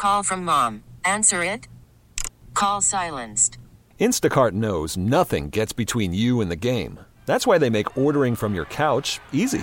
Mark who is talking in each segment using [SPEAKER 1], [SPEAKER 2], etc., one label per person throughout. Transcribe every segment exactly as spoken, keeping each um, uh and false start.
[SPEAKER 1] Call from mom. Answer it. Call silenced.
[SPEAKER 2] Instacart knows nothing gets between you and the game. That's why they make ordering from your couch easy.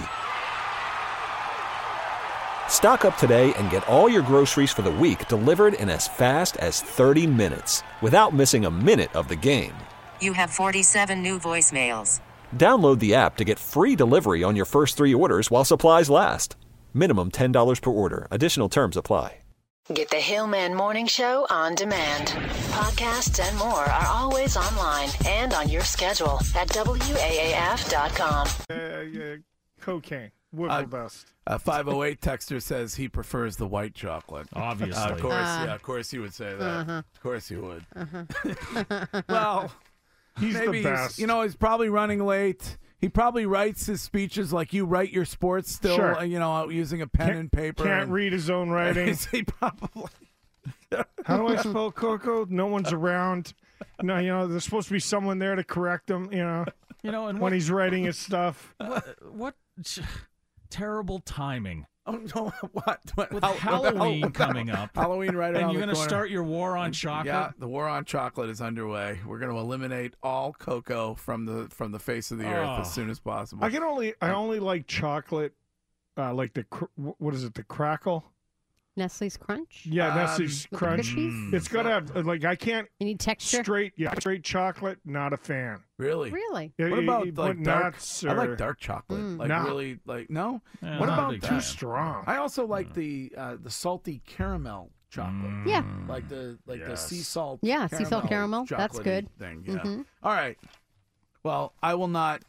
[SPEAKER 2] Stock up today and get all your groceries for the week delivered in as fast as thirty minutes without missing a minute of the game.
[SPEAKER 1] You have forty-seven new voicemails.
[SPEAKER 2] Download the app to get free delivery on your first three orders while supplies last. Minimum ten dollars per order. Additional terms apply.
[SPEAKER 3] Get the Hillman Morning Show on demand. Podcasts and more are always online and on your schedule at W A A F dot com.
[SPEAKER 4] Uh, uh, cocaine. Wiffle
[SPEAKER 5] Uh,
[SPEAKER 4] dust.
[SPEAKER 5] A five oh eight texter says he prefers the white chocolate.
[SPEAKER 6] Obviously.
[SPEAKER 5] Uh, of course,
[SPEAKER 7] Uh,
[SPEAKER 5] yeah, of course he would say that.
[SPEAKER 7] uh-huh.
[SPEAKER 5] Of course he would.
[SPEAKER 7] Uh-huh.
[SPEAKER 5] Well,
[SPEAKER 4] He's
[SPEAKER 5] maybe
[SPEAKER 4] the
[SPEAKER 5] he's-
[SPEAKER 4] best.
[SPEAKER 5] you know, he's probably running late. He probably writes his speeches like you write your sports still,
[SPEAKER 4] Sure.
[SPEAKER 5] uh, you know, using a pen
[SPEAKER 4] Can't-
[SPEAKER 5] and paper.
[SPEAKER 4] Can't
[SPEAKER 5] and,
[SPEAKER 4] read his own writing.
[SPEAKER 5] he probably.
[SPEAKER 4] How do I spell Coco? No one's around. No, you know, there's supposed to be someone there to correct him, you know,
[SPEAKER 6] You know, and
[SPEAKER 4] when
[SPEAKER 6] what,
[SPEAKER 4] he's writing his stuff.
[SPEAKER 6] what, what terrible timing.
[SPEAKER 5] Oh no! What? what
[SPEAKER 6] With
[SPEAKER 5] how-
[SPEAKER 6] Halloween
[SPEAKER 5] how-
[SPEAKER 6] coming up.
[SPEAKER 5] Halloween right around
[SPEAKER 6] And you're
[SPEAKER 5] the
[SPEAKER 6] going to
[SPEAKER 5] corner.
[SPEAKER 6] start your war on chocolate?
[SPEAKER 5] Yeah, the war on chocolate is underway. We're going to eliminate all cocoa from the from the face of the earth
[SPEAKER 6] Oh.
[SPEAKER 5] as soon as possible.
[SPEAKER 4] I can only, I only like chocolate, uh, like the, cr- what is it, the crackle?
[SPEAKER 7] Nestle's Crunch?
[SPEAKER 4] Yeah,
[SPEAKER 5] Um,
[SPEAKER 4] Nestle's
[SPEAKER 7] With the
[SPEAKER 4] Crunch.
[SPEAKER 7] cookies?
[SPEAKER 4] It's got to have, uh, like, I can't,
[SPEAKER 7] You need texture?
[SPEAKER 4] straight, yeah, straight chocolate, not a fan.
[SPEAKER 5] Really?
[SPEAKER 7] Really?
[SPEAKER 4] Yeah,
[SPEAKER 5] What
[SPEAKER 4] you-
[SPEAKER 5] about
[SPEAKER 4] you
[SPEAKER 5] like
[SPEAKER 4] put
[SPEAKER 5] dark?
[SPEAKER 4] nuts
[SPEAKER 5] I like
[SPEAKER 4] or-
[SPEAKER 5] dark chocolate.
[SPEAKER 7] Mm.
[SPEAKER 5] Like
[SPEAKER 4] No.
[SPEAKER 5] really, like no.
[SPEAKER 6] Yeah,
[SPEAKER 5] What
[SPEAKER 6] I'm not a
[SPEAKER 5] about
[SPEAKER 6] big
[SPEAKER 4] Too
[SPEAKER 6] fan.
[SPEAKER 4] strong.
[SPEAKER 5] I also like the uh, the salty caramel chocolate.
[SPEAKER 7] Yeah.
[SPEAKER 5] Like the like the
[SPEAKER 4] Yes.
[SPEAKER 5] sea salt.
[SPEAKER 7] Yeah, sea salt caramel. That's
[SPEAKER 5] chocolatey
[SPEAKER 7] good.
[SPEAKER 5] Thing. Yeah.
[SPEAKER 7] Mhm.
[SPEAKER 5] All right. Well, I will not.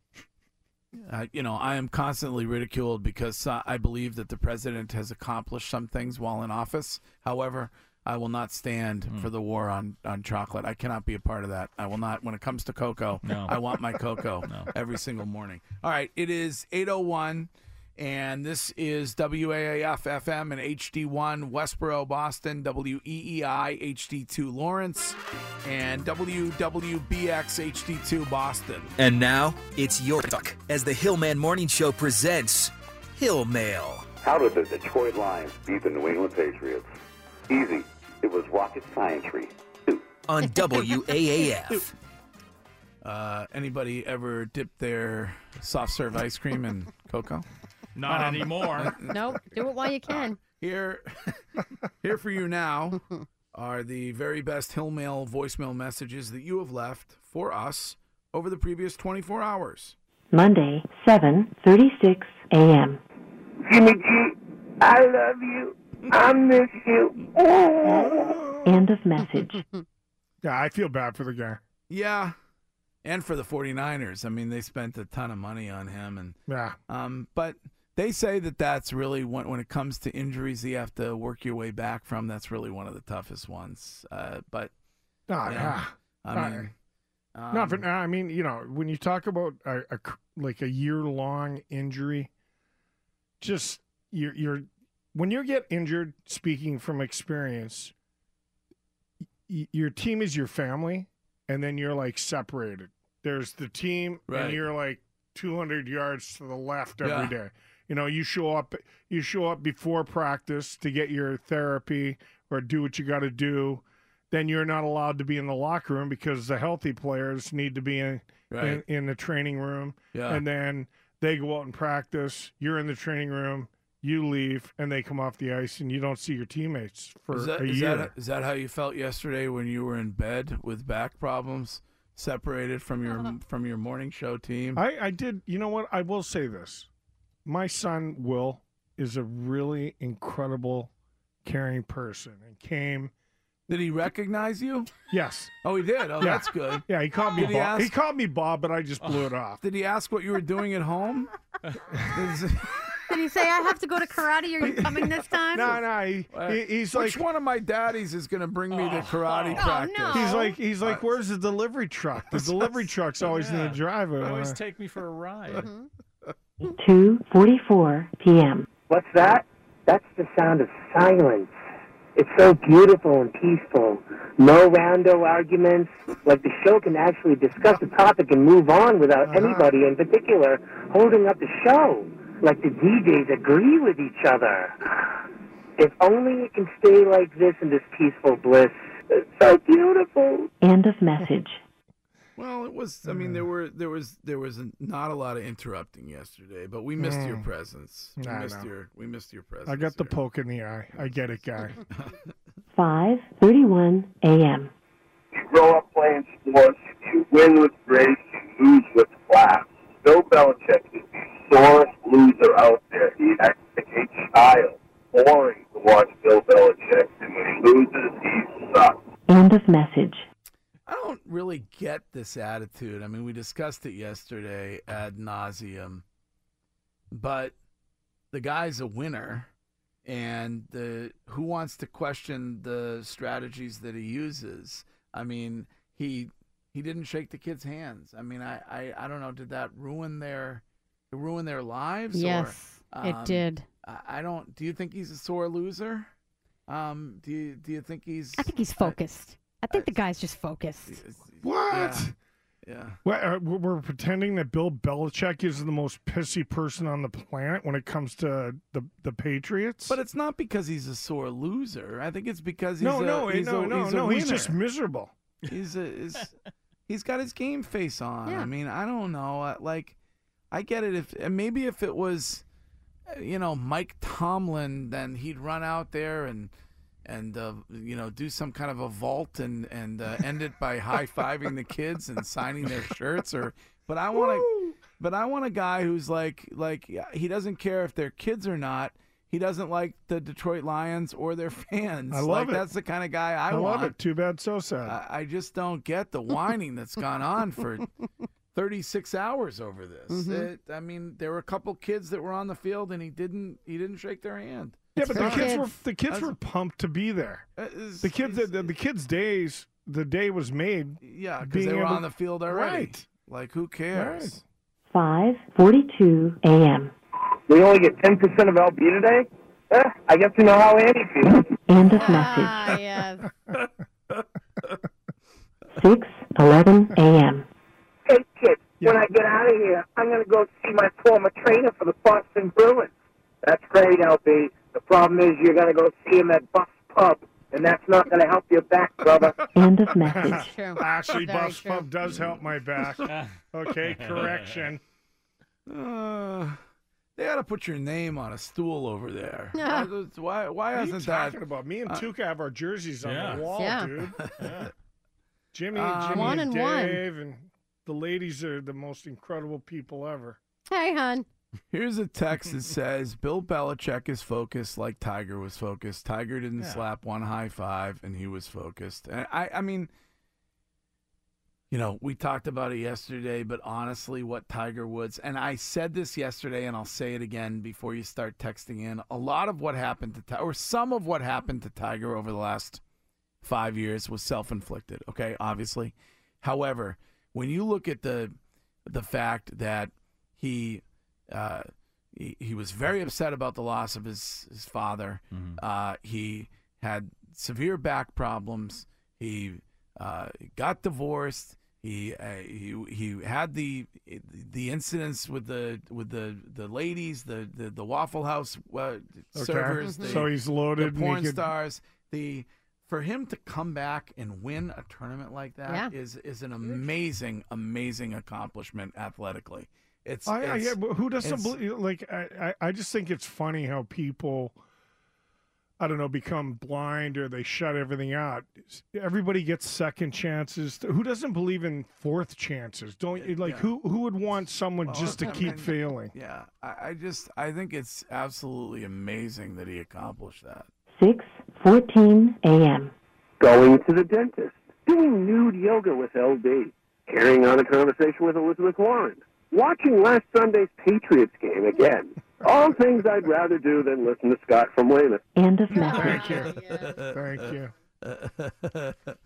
[SPEAKER 5] Uh, you know, I am constantly ridiculed because uh, I believe that the president has accomplished some things while in office. However, I will not stand
[SPEAKER 6] Hmm.
[SPEAKER 5] for the war on, on chocolate. I cannot be a part of that. I will not. When it comes to cocoa,
[SPEAKER 6] No.
[SPEAKER 5] I want my cocoa
[SPEAKER 6] No.
[SPEAKER 5] every single morning. All right, it is eight oh one, and this is W A A F F M and H D one Westboro, Boston, W E E I H D two Lawrence, and W W B X H D two Boston.
[SPEAKER 8] And now, it's your talk as the Hillman Morning Show presents Hill Mail.
[SPEAKER 9] How did the Detroit Lions beat the New England Patriots? Easy. It was rocket science-y.
[SPEAKER 8] On W A A F.
[SPEAKER 5] Uh, anybody ever dip their soft serve ice cream in cocoa?
[SPEAKER 6] Not
[SPEAKER 5] Um,
[SPEAKER 6] anymore.
[SPEAKER 7] Nope. Do it while you can.
[SPEAKER 5] Here, here for you now are the very best Hill Mail voicemail messages that you have left for us over the previous twenty-four hours.
[SPEAKER 10] Monday, seven thirty-six a.m.
[SPEAKER 9] Jimmy G, I love you. I miss you.
[SPEAKER 10] End of message.
[SPEAKER 4] Yeah, I feel bad for the guy.
[SPEAKER 5] Yeah, and for the 49ers. I mean, they spent a ton of money on him, and
[SPEAKER 4] Yeah.
[SPEAKER 5] um, but they say that that's really when when it comes to injuries, you have to work your way back from. That's really one of the toughest ones. Uh, but
[SPEAKER 4] Oh,
[SPEAKER 5] yeah,
[SPEAKER 4] yeah.
[SPEAKER 5] I
[SPEAKER 4] Uh,
[SPEAKER 5] mean,
[SPEAKER 4] Not for,
[SPEAKER 5] um,
[SPEAKER 4] I mean, you know, when you talk about a, a c- like a year long injury, just you're you're when you get injured. Speaking from experience, y- your team is your family, and then you're like separated. There's the team,
[SPEAKER 5] Right.
[SPEAKER 4] and you're like two hundred yards to the left every day.
[SPEAKER 5] Yeah.
[SPEAKER 4] You know, you show up, you show up before practice to get your therapy or do what you got to do. Then you're not allowed to be in the locker room because the healthy players need to be in
[SPEAKER 5] Right.
[SPEAKER 4] in, in the training room.
[SPEAKER 5] Yeah.
[SPEAKER 4] And then they go out and practice. You're in the training room. You leave, and they come off the ice, and you don't see your teammates for
[SPEAKER 5] Is that,
[SPEAKER 4] a
[SPEAKER 5] is,
[SPEAKER 4] year.
[SPEAKER 5] that, is that how you felt yesterday when you were in bed with back problems, separated from your from your morning show team?
[SPEAKER 4] I, I did. You know what? I will say this. My son, Will, is a really incredible, caring person and came.
[SPEAKER 5] Did he recognize you?
[SPEAKER 4] Yes.
[SPEAKER 5] Oh, he did? Oh,
[SPEAKER 4] Yeah.
[SPEAKER 5] that's good.
[SPEAKER 4] Yeah, he called me
[SPEAKER 5] Did he
[SPEAKER 4] Bob. He,
[SPEAKER 5] ask-
[SPEAKER 4] called me Bob, but I just blew it off.
[SPEAKER 5] Did he ask what you were doing at home? Is-
[SPEAKER 7] Did he say, I have to go to karate? Are you coming this time?
[SPEAKER 4] No, no. He, he, he's
[SPEAKER 5] Which
[SPEAKER 4] like,
[SPEAKER 5] one of my daddies is going to bring me to karate
[SPEAKER 7] Oh,
[SPEAKER 5] practice?
[SPEAKER 7] no.
[SPEAKER 4] he's like, he's like, where's the delivery truck? The delivery truck's always in
[SPEAKER 6] Yeah.
[SPEAKER 4] the driveway.
[SPEAKER 6] Always take me for a ride.
[SPEAKER 10] two forty-four p.m.
[SPEAKER 9] What's that? That's the sound of silence. It's so beautiful and peaceful. No rando arguments. Like the show can actually discuss the topic and move on without
[SPEAKER 4] Uh-huh.
[SPEAKER 9] anybody in particular holding up the show. Like the D Js agree with each other. If only it can stay like this in this peaceful bliss. It's so beautiful.
[SPEAKER 10] End of message.
[SPEAKER 5] Well, it was. I mean, there were there was there was not a lot of interrupting yesterday, but we missed your
[SPEAKER 4] Mm.
[SPEAKER 5] presence. We
[SPEAKER 4] Nah,
[SPEAKER 5] missed
[SPEAKER 4] no.
[SPEAKER 5] your we missed your presence.
[SPEAKER 4] I got the
[SPEAKER 5] here.
[SPEAKER 4] poke in the eye. I get it, guy.
[SPEAKER 10] five thirty-one a.m.
[SPEAKER 11] You grow up playing sports, you win with grace, you lose with class. Bill Belichick is the sorest loser out there. He acts like a child. Boring to watch Bill Belichick, and when he loses, he sucks.
[SPEAKER 10] End of message.
[SPEAKER 5] I don't really get this attitude. I mean, we discussed it yesterday ad nauseum, but the guy's a winner, and the who wants to question the strategies that he uses? I mean, he he didn't shake the kids' hands. I mean, I I, I don't know. Did that ruin their ruin their lives?
[SPEAKER 7] Yes,
[SPEAKER 5] or,
[SPEAKER 7] it
[SPEAKER 5] um,
[SPEAKER 7] did.
[SPEAKER 5] I, I don't. Do you think he's a sore loser? Um, do you do you think he's?
[SPEAKER 7] I think he's focused. I think the guy's just focused.
[SPEAKER 4] What?
[SPEAKER 5] Yeah.
[SPEAKER 4] What, uh, we're pretending that Bill Belichick is the most pissy person on the planet when it comes to the the Patriots.
[SPEAKER 5] But it's not because he's a sore loser. I think it's because he's
[SPEAKER 4] no,
[SPEAKER 5] a,
[SPEAKER 4] no,
[SPEAKER 5] he's
[SPEAKER 4] no,
[SPEAKER 5] a,
[SPEAKER 4] no,
[SPEAKER 5] he's a
[SPEAKER 4] no. He's
[SPEAKER 5] winner.
[SPEAKER 4] just miserable.
[SPEAKER 5] He's a is he's got his game face on.
[SPEAKER 7] Yeah.
[SPEAKER 5] I mean, I don't know. uh, Like, I get it. If and maybe if it was, uh, you know, Mike Tomlin, then he'd run out there and and uh, you know do some kind of a vault and and uh, end it by high fiving the kids and signing their shirts. Or, but I want to, but I want a guy who's like like he doesn't care if they're kids or not. He doesn't like the Detroit Lions or their fans.
[SPEAKER 4] I love
[SPEAKER 5] like,
[SPEAKER 4] it.
[SPEAKER 5] That's the kind of guy I,
[SPEAKER 4] I
[SPEAKER 5] want.
[SPEAKER 4] love it. Too bad, so sad.
[SPEAKER 5] I, I just don't get the whining that's gone on for thirty-six hours over this.
[SPEAKER 7] Mm-hmm.
[SPEAKER 5] It, I mean, there were a couple kids that were on the field, and he didn't. He didn't shake their hand.
[SPEAKER 4] yeah, but the
[SPEAKER 7] for
[SPEAKER 4] kids
[SPEAKER 7] kids.
[SPEAKER 4] were the kids
[SPEAKER 5] That's-
[SPEAKER 4] were pumped to be there.
[SPEAKER 5] Uh, it's-
[SPEAKER 4] The kids, the,
[SPEAKER 5] it's-
[SPEAKER 4] the, the kids' days, the day was made.
[SPEAKER 5] yeah, because
[SPEAKER 4] being
[SPEAKER 5] they were
[SPEAKER 4] able-
[SPEAKER 5] on the field already.
[SPEAKER 4] Right.
[SPEAKER 5] Like, who cares?
[SPEAKER 10] five forty-two a.m.
[SPEAKER 11] We only get ten percent of L B today? Eh, I guess we know how Andy feels.
[SPEAKER 10] End of message.
[SPEAKER 7] Ah, yes.
[SPEAKER 10] six eleven a.m.
[SPEAKER 9] Hey, kid,
[SPEAKER 4] Yeah.
[SPEAKER 9] when I get out of here, I'm going to go see my former trainer for the Boston Bruins. That's great, L B. The problem is you're going to go see him at Buff's Pub, and that's not going to help your back, brother.
[SPEAKER 10] End of message.
[SPEAKER 7] True.
[SPEAKER 4] Actually,
[SPEAKER 7] Very
[SPEAKER 4] Buff's
[SPEAKER 7] true.
[SPEAKER 4] Pub does help my back. Okay, correction.
[SPEAKER 5] Uh, they ought to put your name on a stool over there.
[SPEAKER 7] Yeah.
[SPEAKER 5] Why? Why
[SPEAKER 4] What are you
[SPEAKER 5] hasn't that?
[SPEAKER 4] talking about? Me and
[SPEAKER 5] uh,
[SPEAKER 4] Tuca have our jerseys on
[SPEAKER 6] Yeah.
[SPEAKER 4] the wall,
[SPEAKER 7] Yeah.
[SPEAKER 4] dude.
[SPEAKER 6] Yeah.
[SPEAKER 4] Jimmy,
[SPEAKER 5] Um,
[SPEAKER 4] Jimmy
[SPEAKER 7] One
[SPEAKER 4] and
[SPEAKER 7] and one.
[SPEAKER 4] Dave, and the ladies are the most incredible people ever.
[SPEAKER 7] Hey, hon.
[SPEAKER 5] Here's a text that says Bill Belichick is focused like Tiger was focused. Tiger didn't
[SPEAKER 6] Yeah.
[SPEAKER 5] slap one high five, and he was focused. And I, I mean, you know, we talked about it yesterday, but honestly, what Tiger Woods, and I said this yesterday, and I'll say it again before you start texting in, a lot of what happened to Tiger, or some of what happened to Tiger over the last five years was self-inflicted, okay, obviously. However, when you look at the the fact that he uh, he, he was very upset about the loss of his, his father.
[SPEAKER 6] Mhm.
[SPEAKER 5] Uh, he had severe back problems. He uh, got divorced. He uh, he he had the the incidents with the with the, the ladies, the, the, the Waffle House uh, servers, the,
[SPEAKER 4] So he's loaded.
[SPEAKER 5] the porn
[SPEAKER 4] naked.
[SPEAKER 5] stars. The for him to come back and win a tournament like that
[SPEAKER 7] Yeah.
[SPEAKER 5] is is an amazing, amazing accomplishment athletically. It's,
[SPEAKER 4] I, I,
[SPEAKER 5] it's
[SPEAKER 4] yeah, but who doesn't
[SPEAKER 5] it's-
[SPEAKER 4] believe? Like, I, I, I just think it's funny how people, I don't know, become blind or they shut everything out. Everybody gets second chances. Who doesn't believe in fourth chances? Don't you? Like,
[SPEAKER 5] Yeah.
[SPEAKER 4] who who would want someone
[SPEAKER 5] Well,
[SPEAKER 4] just to
[SPEAKER 5] I
[SPEAKER 4] keep
[SPEAKER 5] mean,
[SPEAKER 4] failing?
[SPEAKER 5] Yeah, I, I just I think it's absolutely amazing that he accomplished that.
[SPEAKER 10] six fourteen a.m.
[SPEAKER 11] Going to the dentist. Doing nude yoga with L B. Carrying on a conversation with Elizabeth Warren. Watching last Sunday's Patriots game again. All things I'd rather do than listen to Scott from Weymouth.
[SPEAKER 10] End of
[SPEAKER 4] Thank
[SPEAKER 10] message.
[SPEAKER 4] you. Thank you.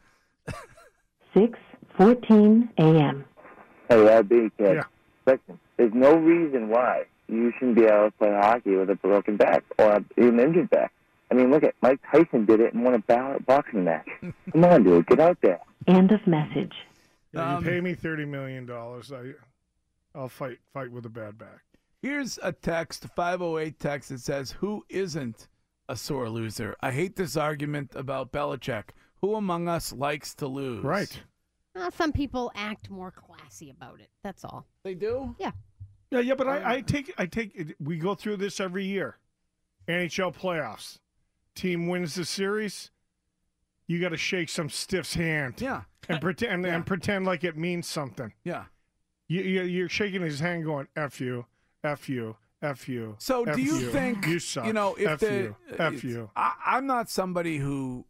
[SPEAKER 10] six fourteen a.m.
[SPEAKER 12] Hey, L B, kid.
[SPEAKER 4] Yeah.
[SPEAKER 12] Listen, there's no reason why you shouldn't be able to play hockey with a broken back or an injured back. I mean, look at Mike Tyson did it and won a bo- boxing match. Come on, dude, get out there.
[SPEAKER 10] End of message.
[SPEAKER 4] Yeah,
[SPEAKER 5] Um,
[SPEAKER 4] you pay me thirty million dollars. I, I'll fight fight with a bad back.
[SPEAKER 5] Here's a text, five oh eight text that says, "Who isn't a sore loser. I hate this argument about Belichick. Who among us likes to lose?
[SPEAKER 4] Right.
[SPEAKER 7] Well, some people act more classy about it. That's all.
[SPEAKER 5] They do?
[SPEAKER 7] Yeah.
[SPEAKER 4] Yeah, yeah, but I, I take I take it. We go through this every year. N H L playoffs. Team wins the series. You got to shake some stiff's hand.
[SPEAKER 5] Yeah.
[SPEAKER 4] And pretend
[SPEAKER 5] Yeah.
[SPEAKER 4] and pretend like it means something.
[SPEAKER 5] Yeah.
[SPEAKER 4] You, you you're shaking his hand, going F you, F you, F you.
[SPEAKER 5] So
[SPEAKER 4] F
[SPEAKER 5] do you, think
[SPEAKER 4] you suck?
[SPEAKER 5] you know if
[SPEAKER 4] F
[SPEAKER 5] the
[SPEAKER 4] you, F
[SPEAKER 5] it's-
[SPEAKER 4] you.
[SPEAKER 5] I, I'm not somebody who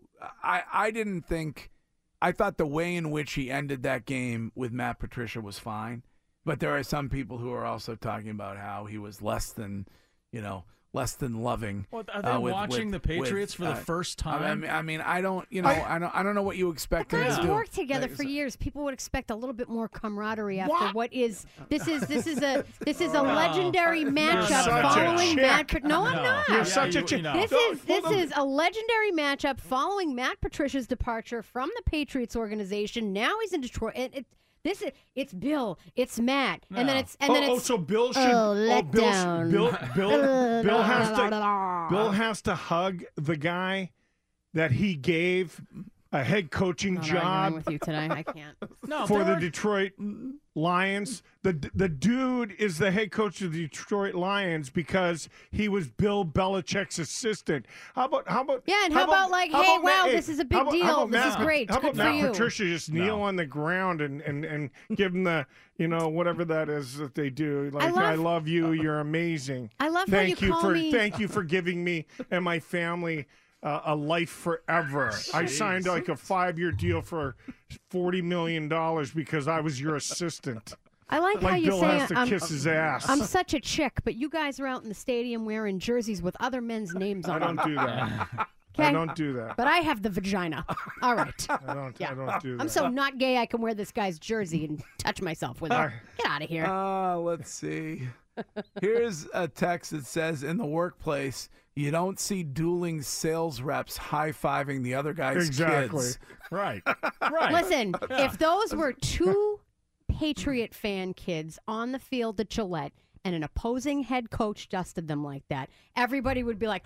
[SPEAKER 5] I I didn't think I thought the way in which he ended that game with Matt Patricia was fine, but there are some people who are also talking about how he was less than you know less than loving.
[SPEAKER 6] What, are they
[SPEAKER 5] uh, with-
[SPEAKER 6] watching
[SPEAKER 5] with-
[SPEAKER 6] the Patriots
[SPEAKER 5] with,
[SPEAKER 6] for the
[SPEAKER 5] uh,
[SPEAKER 6] first
[SPEAKER 5] I
[SPEAKER 6] time?
[SPEAKER 5] mean, I mean, I don't, you know, I, don't, I don't know what you expect him
[SPEAKER 7] Guys
[SPEAKER 5] to do.
[SPEAKER 7] worked together
[SPEAKER 5] Like,
[SPEAKER 7] for years. People would expect a little bit more camaraderie after
[SPEAKER 4] What?
[SPEAKER 7] what is this is this is a this is a legendary matchup
[SPEAKER 4] such a
[SPEAKER 7] following
[SPEAKER 4] chick.
[SPEAKER 7] Matt. Pat- No, I'm
[SPEAKER 6] No.
[SPEAKER 7] not.
[SPEAKER 4] You're
[SPEAKER 6] Yeah,
[SPEAKER 4] such
[SPEAKER 6] you-
[SPEAKER 4] a chick.
[SPEAKER 6] you know.
[SPEAKER 7] This
[SPEAKER 4] No,
[SPEAKER 7] is this
[SPEAKER 4] hold on.
[SPEAKER 7] is a legendary matchup following Matt Patricia's departure from the Patriots organization. Now he's in Detroit. And it, this is it's Bill, it's Matt, and then
[SPEAKER 6] No.
[SPEAKER 7] it's and
[SPEAKER 4] oh,
[SPEAKER 7] then
[SPEAKER 4] oh,
[SPEAKER 7] it's
[SPEAKER 4] so Bill should.
[SPEAKER 7] Oh,
[SPEAKER 4] oh, Bill,
[SPEAKER 7] letdown.
[SPEAKER 4] Bill, Bill, Bill has to. Bill has to hug the guy that he gave a head coaching
[SPEAKER 7] I'm not arguing
[SPEAKER 4] job
[SPEAKER 7] with you today. I can't.
[SPEAKER 6] no,
[SPEAKER 4] for
[SPEAKER 6] they
[SPEAKER 4] the
[SPEAKER 6] were-
[SPEAKER 4] Detroit Lions. The the dude is the head coach of the Detroit Lions because he was Bill Belichick's assistant. How about how about
[SPEAKER 7] Yeah, and how about, like, hey, wow, this is a big
[SPEAKER 4] how about- how
[SPEAKER 7] deal.
[SPEAKER 4] about
[SPEAKER 7] This
[SPEAKER 4] Matt-
[SPEAKER 7] is great.
[SPEAKER 4] How
[SPEAKER 7] Good
[SPEAKER 4] about
[SPEAKER 7] for
[SPEAKER 4] Matt
[SPEAKER 7] you.
[SPEAKER 4] Patricia just kneel
[SPEAKER 6] No.
[SPEAKER 4] on the ground and, and, and give him the you know whatever that is that they do. Like
[SPEAKER 7] love-
[SPEAKER 4] I love you. You're amazing.
[SPEAKER 7] I love how
[SPEAKER 4] Thank
[SPEAKER 7] you
[SPEAKER 4] you
[SPEAKER 7] call
[SPEAKER 4] for
[SPEAKER 7] me-
[SPEAKER 4] thank you for giving me and my family. Uh, a life forever. I signed like a five-year deal for forty million dollars because I was your assistant.
[SPEAKER 7] I like, how
[SPEAKER 4] Like
[SPEAKER 7] you
[SPEAKER 4] Bill
[SPEAKER 7] say
[SPEAKER 4] has to
[SPEAKER 7] I'm,
[SPEAKER 4] kiss his ass.
[SPEAKER 7] I'm such a chick, but you guys are out in the stadium wearing jerseys with other men's names
[SPEAKER 4] I
[SPEAKER 7] on
[SPEAKER 4] don't
[SPEAKER 7] them.
[SPEAKER 4] do that.
[SPEAKER 7] Okay?
[SPEAKER 4] I don't do that.
[SPEAKER 7] But I have the vagina. All right.
[SPEAKER 4] I don't.
[SPEAKER 7] Yeah.
[SPEAKER 4] I don't do that.
[SPEAKER 7] I'm so not gay I can wear this guy's jersey and touch myself with it. Get out of here.
[SPEAKER 5] Uh, let's see. Here's a text that says, in the workplace, you don't see dueling sales reps high-fiving the other guy's
[SPEAKER 4] Exactly.
[SPEAKER 5] kids.
[SPEAKER 4] Right.
[SPEAKER 6] right.
[SPEAKER 7] Listen, if those were two Patriot fan kids on the field at Gillette and an opposing head coach dusted them like that, everybody would be like,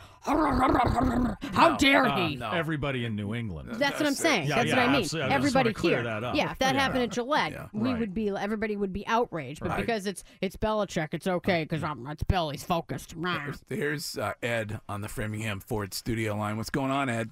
[SPEAKER 7] how dare
[SPEAKER 6] Uh,
[SPEAKER 7] he?
[SPEAKER 5] no.
[SPEAKER 6] Everybody in New England.
[SPEAKER 7] That's what I'm saying.
[SPEAKER 6] Yeah,
[SPEAKER 7] That's
[SPEAKER 6] yeah,
[SPEAKER 7] what I mean.
[SPEAKER 6] absolutely. I just
[SPEAKER 7] Everybody
[SPEAKER 6] wanna clear
[SPEAKER 7] here.
[SPEAKER 6] that up.
[SPEAKER 7] Yeah, if that
[SPEAKER 6] Yeah.
[SPEAKER 7] happened at Gillette,
[SPEAKER 5] Yeah.
[SPEAKER 7] we
[SPEAKER 6] Right.
[SPEAKER 7] would be. Everybody would be outraged. But
[SPEAKER 5] Right.
[SPEAKER 7] because it's it's Belichick, it's okay because it's Bill. He's focused. Rah.
[SPEAKER 5] Here's, here's uh, Ed on the Framingham Ford studio line. What's going on, Ed?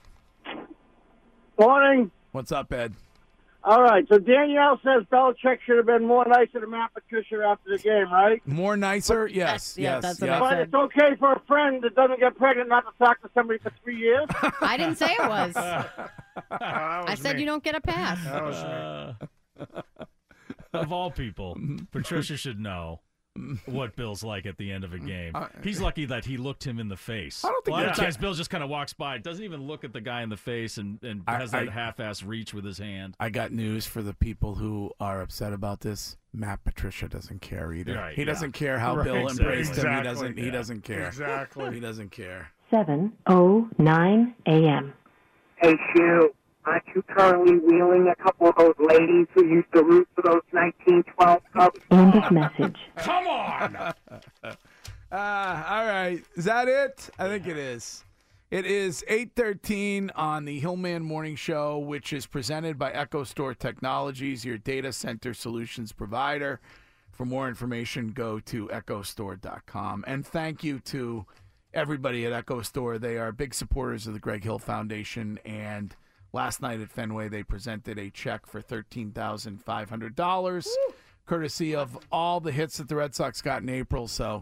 [SPEAKER 13] Morning.
[SPEAKER 5] What's up, Ed?
[SPEAKER 13] All right, so Danielle says Belichick should have been more nicer to Matt Patricia after the game, right?
[SPEAKER 5] More nicer? Yes,
[SPEAKER 7] yeah,
[SPEAKER 5] yes,
[SPEAKER 7] that's what
[SPEAKER 5] yes.
[SPEAKER 7] I
[SPEAKER 13] But
[SPEAKER 7] said.
[SPEAKER 13] it's okay for a friend that doesn't get pregnant not to talk to somebody for three years?
[SPEAKER 7] I didn't say it was.
[SPEAKER 4] That
[SPEAKER 7] I
[SPEAKER 4] was
[SPEAKER 7] said
[SPEAKER 4] me.
[SPEAKER 7] you don't get a pass.
[SPEAKER 4] That was me.
[SPEAKER 6] Uh, of all people, Patricia should know what Bill's like at the end of a game. He's lucky that he looked him in the face.
[SPEAKER 5] I don't think
[SPEAKER 6] a lot of
[SPEAKER 5] that-
[SPEAKER 6] times Bill just kind of walks by, doesn't even look at the guy in the face, and, and
[SPEAKER 5] I-
[SPEAKER 6] has that
[SPEAKER 5] I-
[SPEAKER 6] half-ass reach with his hand.
[SPEAKER 5] I got news for the people who are upset about this. Matt Patricia doesn't care either.
[SPEAKER 6] Right,
[SPEAKER 5] he
[SPEAKER 6] yeah.
[SPEAKER 5] doesn't care how
[SPEAKER 4] Right,
[SPEAKER 5] Bill
[SPEAKER 4] exactly.
[SPEAKER 5] embraced him. He
[SPEAKER 4] Exactly.
[SPEAKER 5] doesn't. He
[SPEAKER 6] Yeah.
[SPEAKER 5] doesn't care.
[SPEAKER 4] Exactly.
[SPEAKER 5] He doesn't care.
[SPEAKER 10] seven oh nine a.m.
[SPEAKER 9] Hey, Shu, aren't you currently wheeling a couple of those ladies who used to root for those nineteen twelve Cubs?
[SPEAKER 10] End of message.
[SPEAKER 5] Come on. uh, all right. Is that it? I think it is. It is eight thirteen on the Hillman Morning Show, which is presented by Echo Store Technologies, your data center solutions provider. For more information, go to echo store dot com. And thank you to everybody at Echo Store. They are big supporters of the Greg Hill Foundation. And last night at Fenway, they presented a check for thirteen thousand five hundred dollars, courtesy of all the hits that the Red Sox got in April. So,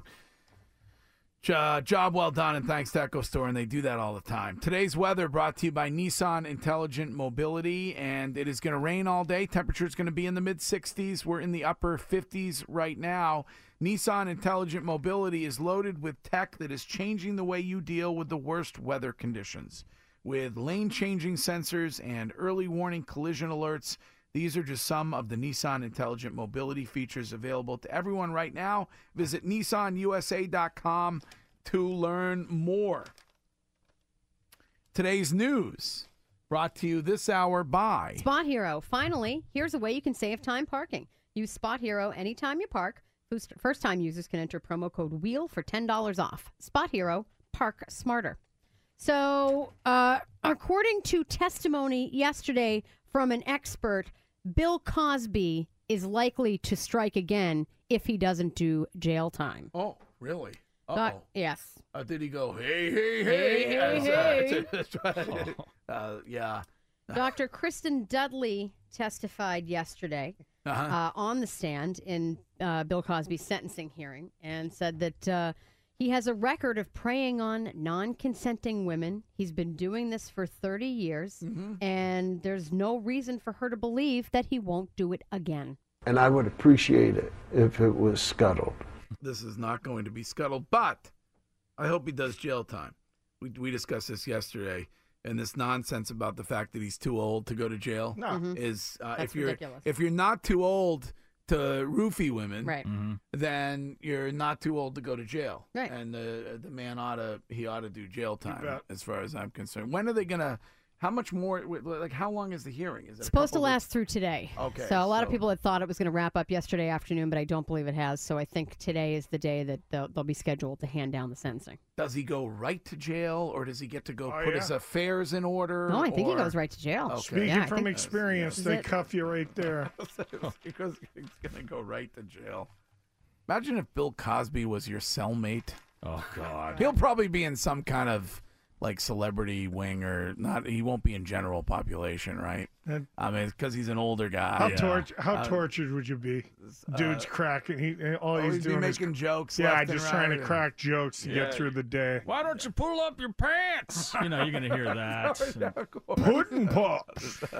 [SPEAKER 5] uh, job well done, and thanks to Echo Store, and they do that all the time. Today's weather brought to you by Nissan Intelligent Mobility, and it is going to rain all day. Temperature is going to be in the mid sixties. We're in the upper fifties right now. Nissan Intelligent Mobility is loaded with tech that is changing the way you deal with the worst weather conditions. With lane-changing sensors and early warning collision alerts, these are just some of the Nissan Intelligent Mobility features available to everyone right now. Visit Nissan U S A dot com to learn more. Today's news brought to you this hour by
[SPEAKER 7] Spot Hero. Finally, here's a way you can save time parking. Use Spot Hero anytime you park. First-time users can enter promo code WHEEL for ten dollars off. Spot Hero, park smarter. So, uh, according to testimony yesterday from an expert, Bill Cosby is likely to strike again if he doesn't do jail time.
[SPEAKER 5] Oh, really? Uh-oh.
[SPEAKER 7] Doc- yes.
[SPEAKER 5] Uh, did he go, hey, hey, hey?
[SPEAKER 7] Hey, hey,
[SPEAKER 5] As, uh, uh, yeah.
[SPEAKER 7] Doctor Kristen Dudley testified yesterday
[SPEAKER 5] Uh-huh.
[SPEAKER 7] uh, on the stand in uh, Bill Cosby's sentencing hearing and said that uh, he has a record of preying on non-consenting women. He's been doing this for thirty years,
[SPEAKER 5] Mm-hmm.
[SPEAKER 7] and there's no reason for her to believe that he won't do it again.
[SPEAKER 14] And I would appreciate it if it was scuttled.
[SPEAKER 5] This is not going to be scuttled, but I hope he does jail time. We we discussed this yesterday, and this nonsense about the fact that he's too old to go to jail
[SPEAKER 4] No.
[SPEAKER 7] Mhm.
[SPEAKER 5] is uh,
[SPEAKER 7] That's
[SPEAKER 5] if you're
[SPEAKER 7] ridiculous.
[SPEAKER 5] if you're not too old to roofie women,
[SPEAKER 7] Right.
[SPEAKER 5] then you're not too old to go to jail.
[SPEAKER 7] Right.
[SPEAKER 5] And the the man ought to he ought to do jail time
[SPEAKER 4] bet.
[SPEAKER 5] as far as I'm concerned. When are they gonna? How much more? Like how long is the hearing? Is it a
[SPEAKER 7] Supposed to
[SPEAKER 5] couple of-
[SPEAKER 7] last through today.
[SPEAKER 5] Okay,
[SPEAKER 7] So a lot of
[SPEAKER 5] so-
[SPEAKER 7] people had thought it was going to wrap up yesterday afternoon, but I don't believe it has. So I think today is the day that they'll, they'll be scheduled to hand down the sentencing.
[SPEAKER 5] Does he go right to jail, or does he get to go
[SPEAKER 4] Oh,
[SPEAKER 5] put
[SPEAKER 4] yeah.
[SPEAKER 5] his affairs in order?
[SPEAKER 7] No, I think he
[SPEAKER 5] or-
[SPEAKER 7] goes right to jail.
[SPEAKER 5] Okay.
[SPEAKER 4] Speaking
[SPEAKER 7] Yeah, I
[SPEAKER 4] from
[SPEAKER 7] think-
[SPEAKER 4] experience,
[SPEAKER 7] Is
[SPEAKER 4] they
[SPEAKER 7] it-
[SPEAKER 4] cuff you right there.
[SPEAKER 5] because he's gonna go right to jail. Imagine if Bill Cosby was your cellmate.
[SPEAKER 6] Oh God.
[SPEAKER 5] He'll probably be in some kind of like celebrity wing, or not. He won't be in general population, right?
[SPEAKER 4] And-
[SPEAKER 5] I mean, because he's an older guy.
[SPEAKER 4] How,
[SPEAKER 5] Yeah.
[SPEAKER 4] tort- how
[SPEAKER 5] Uh,
[SPEAKER 4] tortured would you be? Dude's cracking. He and all
[SPEAKER 5] oh,
[SPEAKER 4] he's
[SPEAKER 5] he'd be
[SPEAKER 4] doing
[SPEAKER 5] making
[SPEAKER 4] is
[SPEAKER 5] jokes
[SPEAKER 4] yeah,
[SPEAKER 5] left and
[SPEAKER 4] just trying to
[SPEAKER 5] right.
[SPEAKER 4] crack jokes to
[SPEAKER 6] Yeah.
[SPEAKER 4] get through the day.
[SPEAKER 6] Why don't you pull up your pants? You know, you're gonna hear that.
[SPEAKER 4] Pudding pop.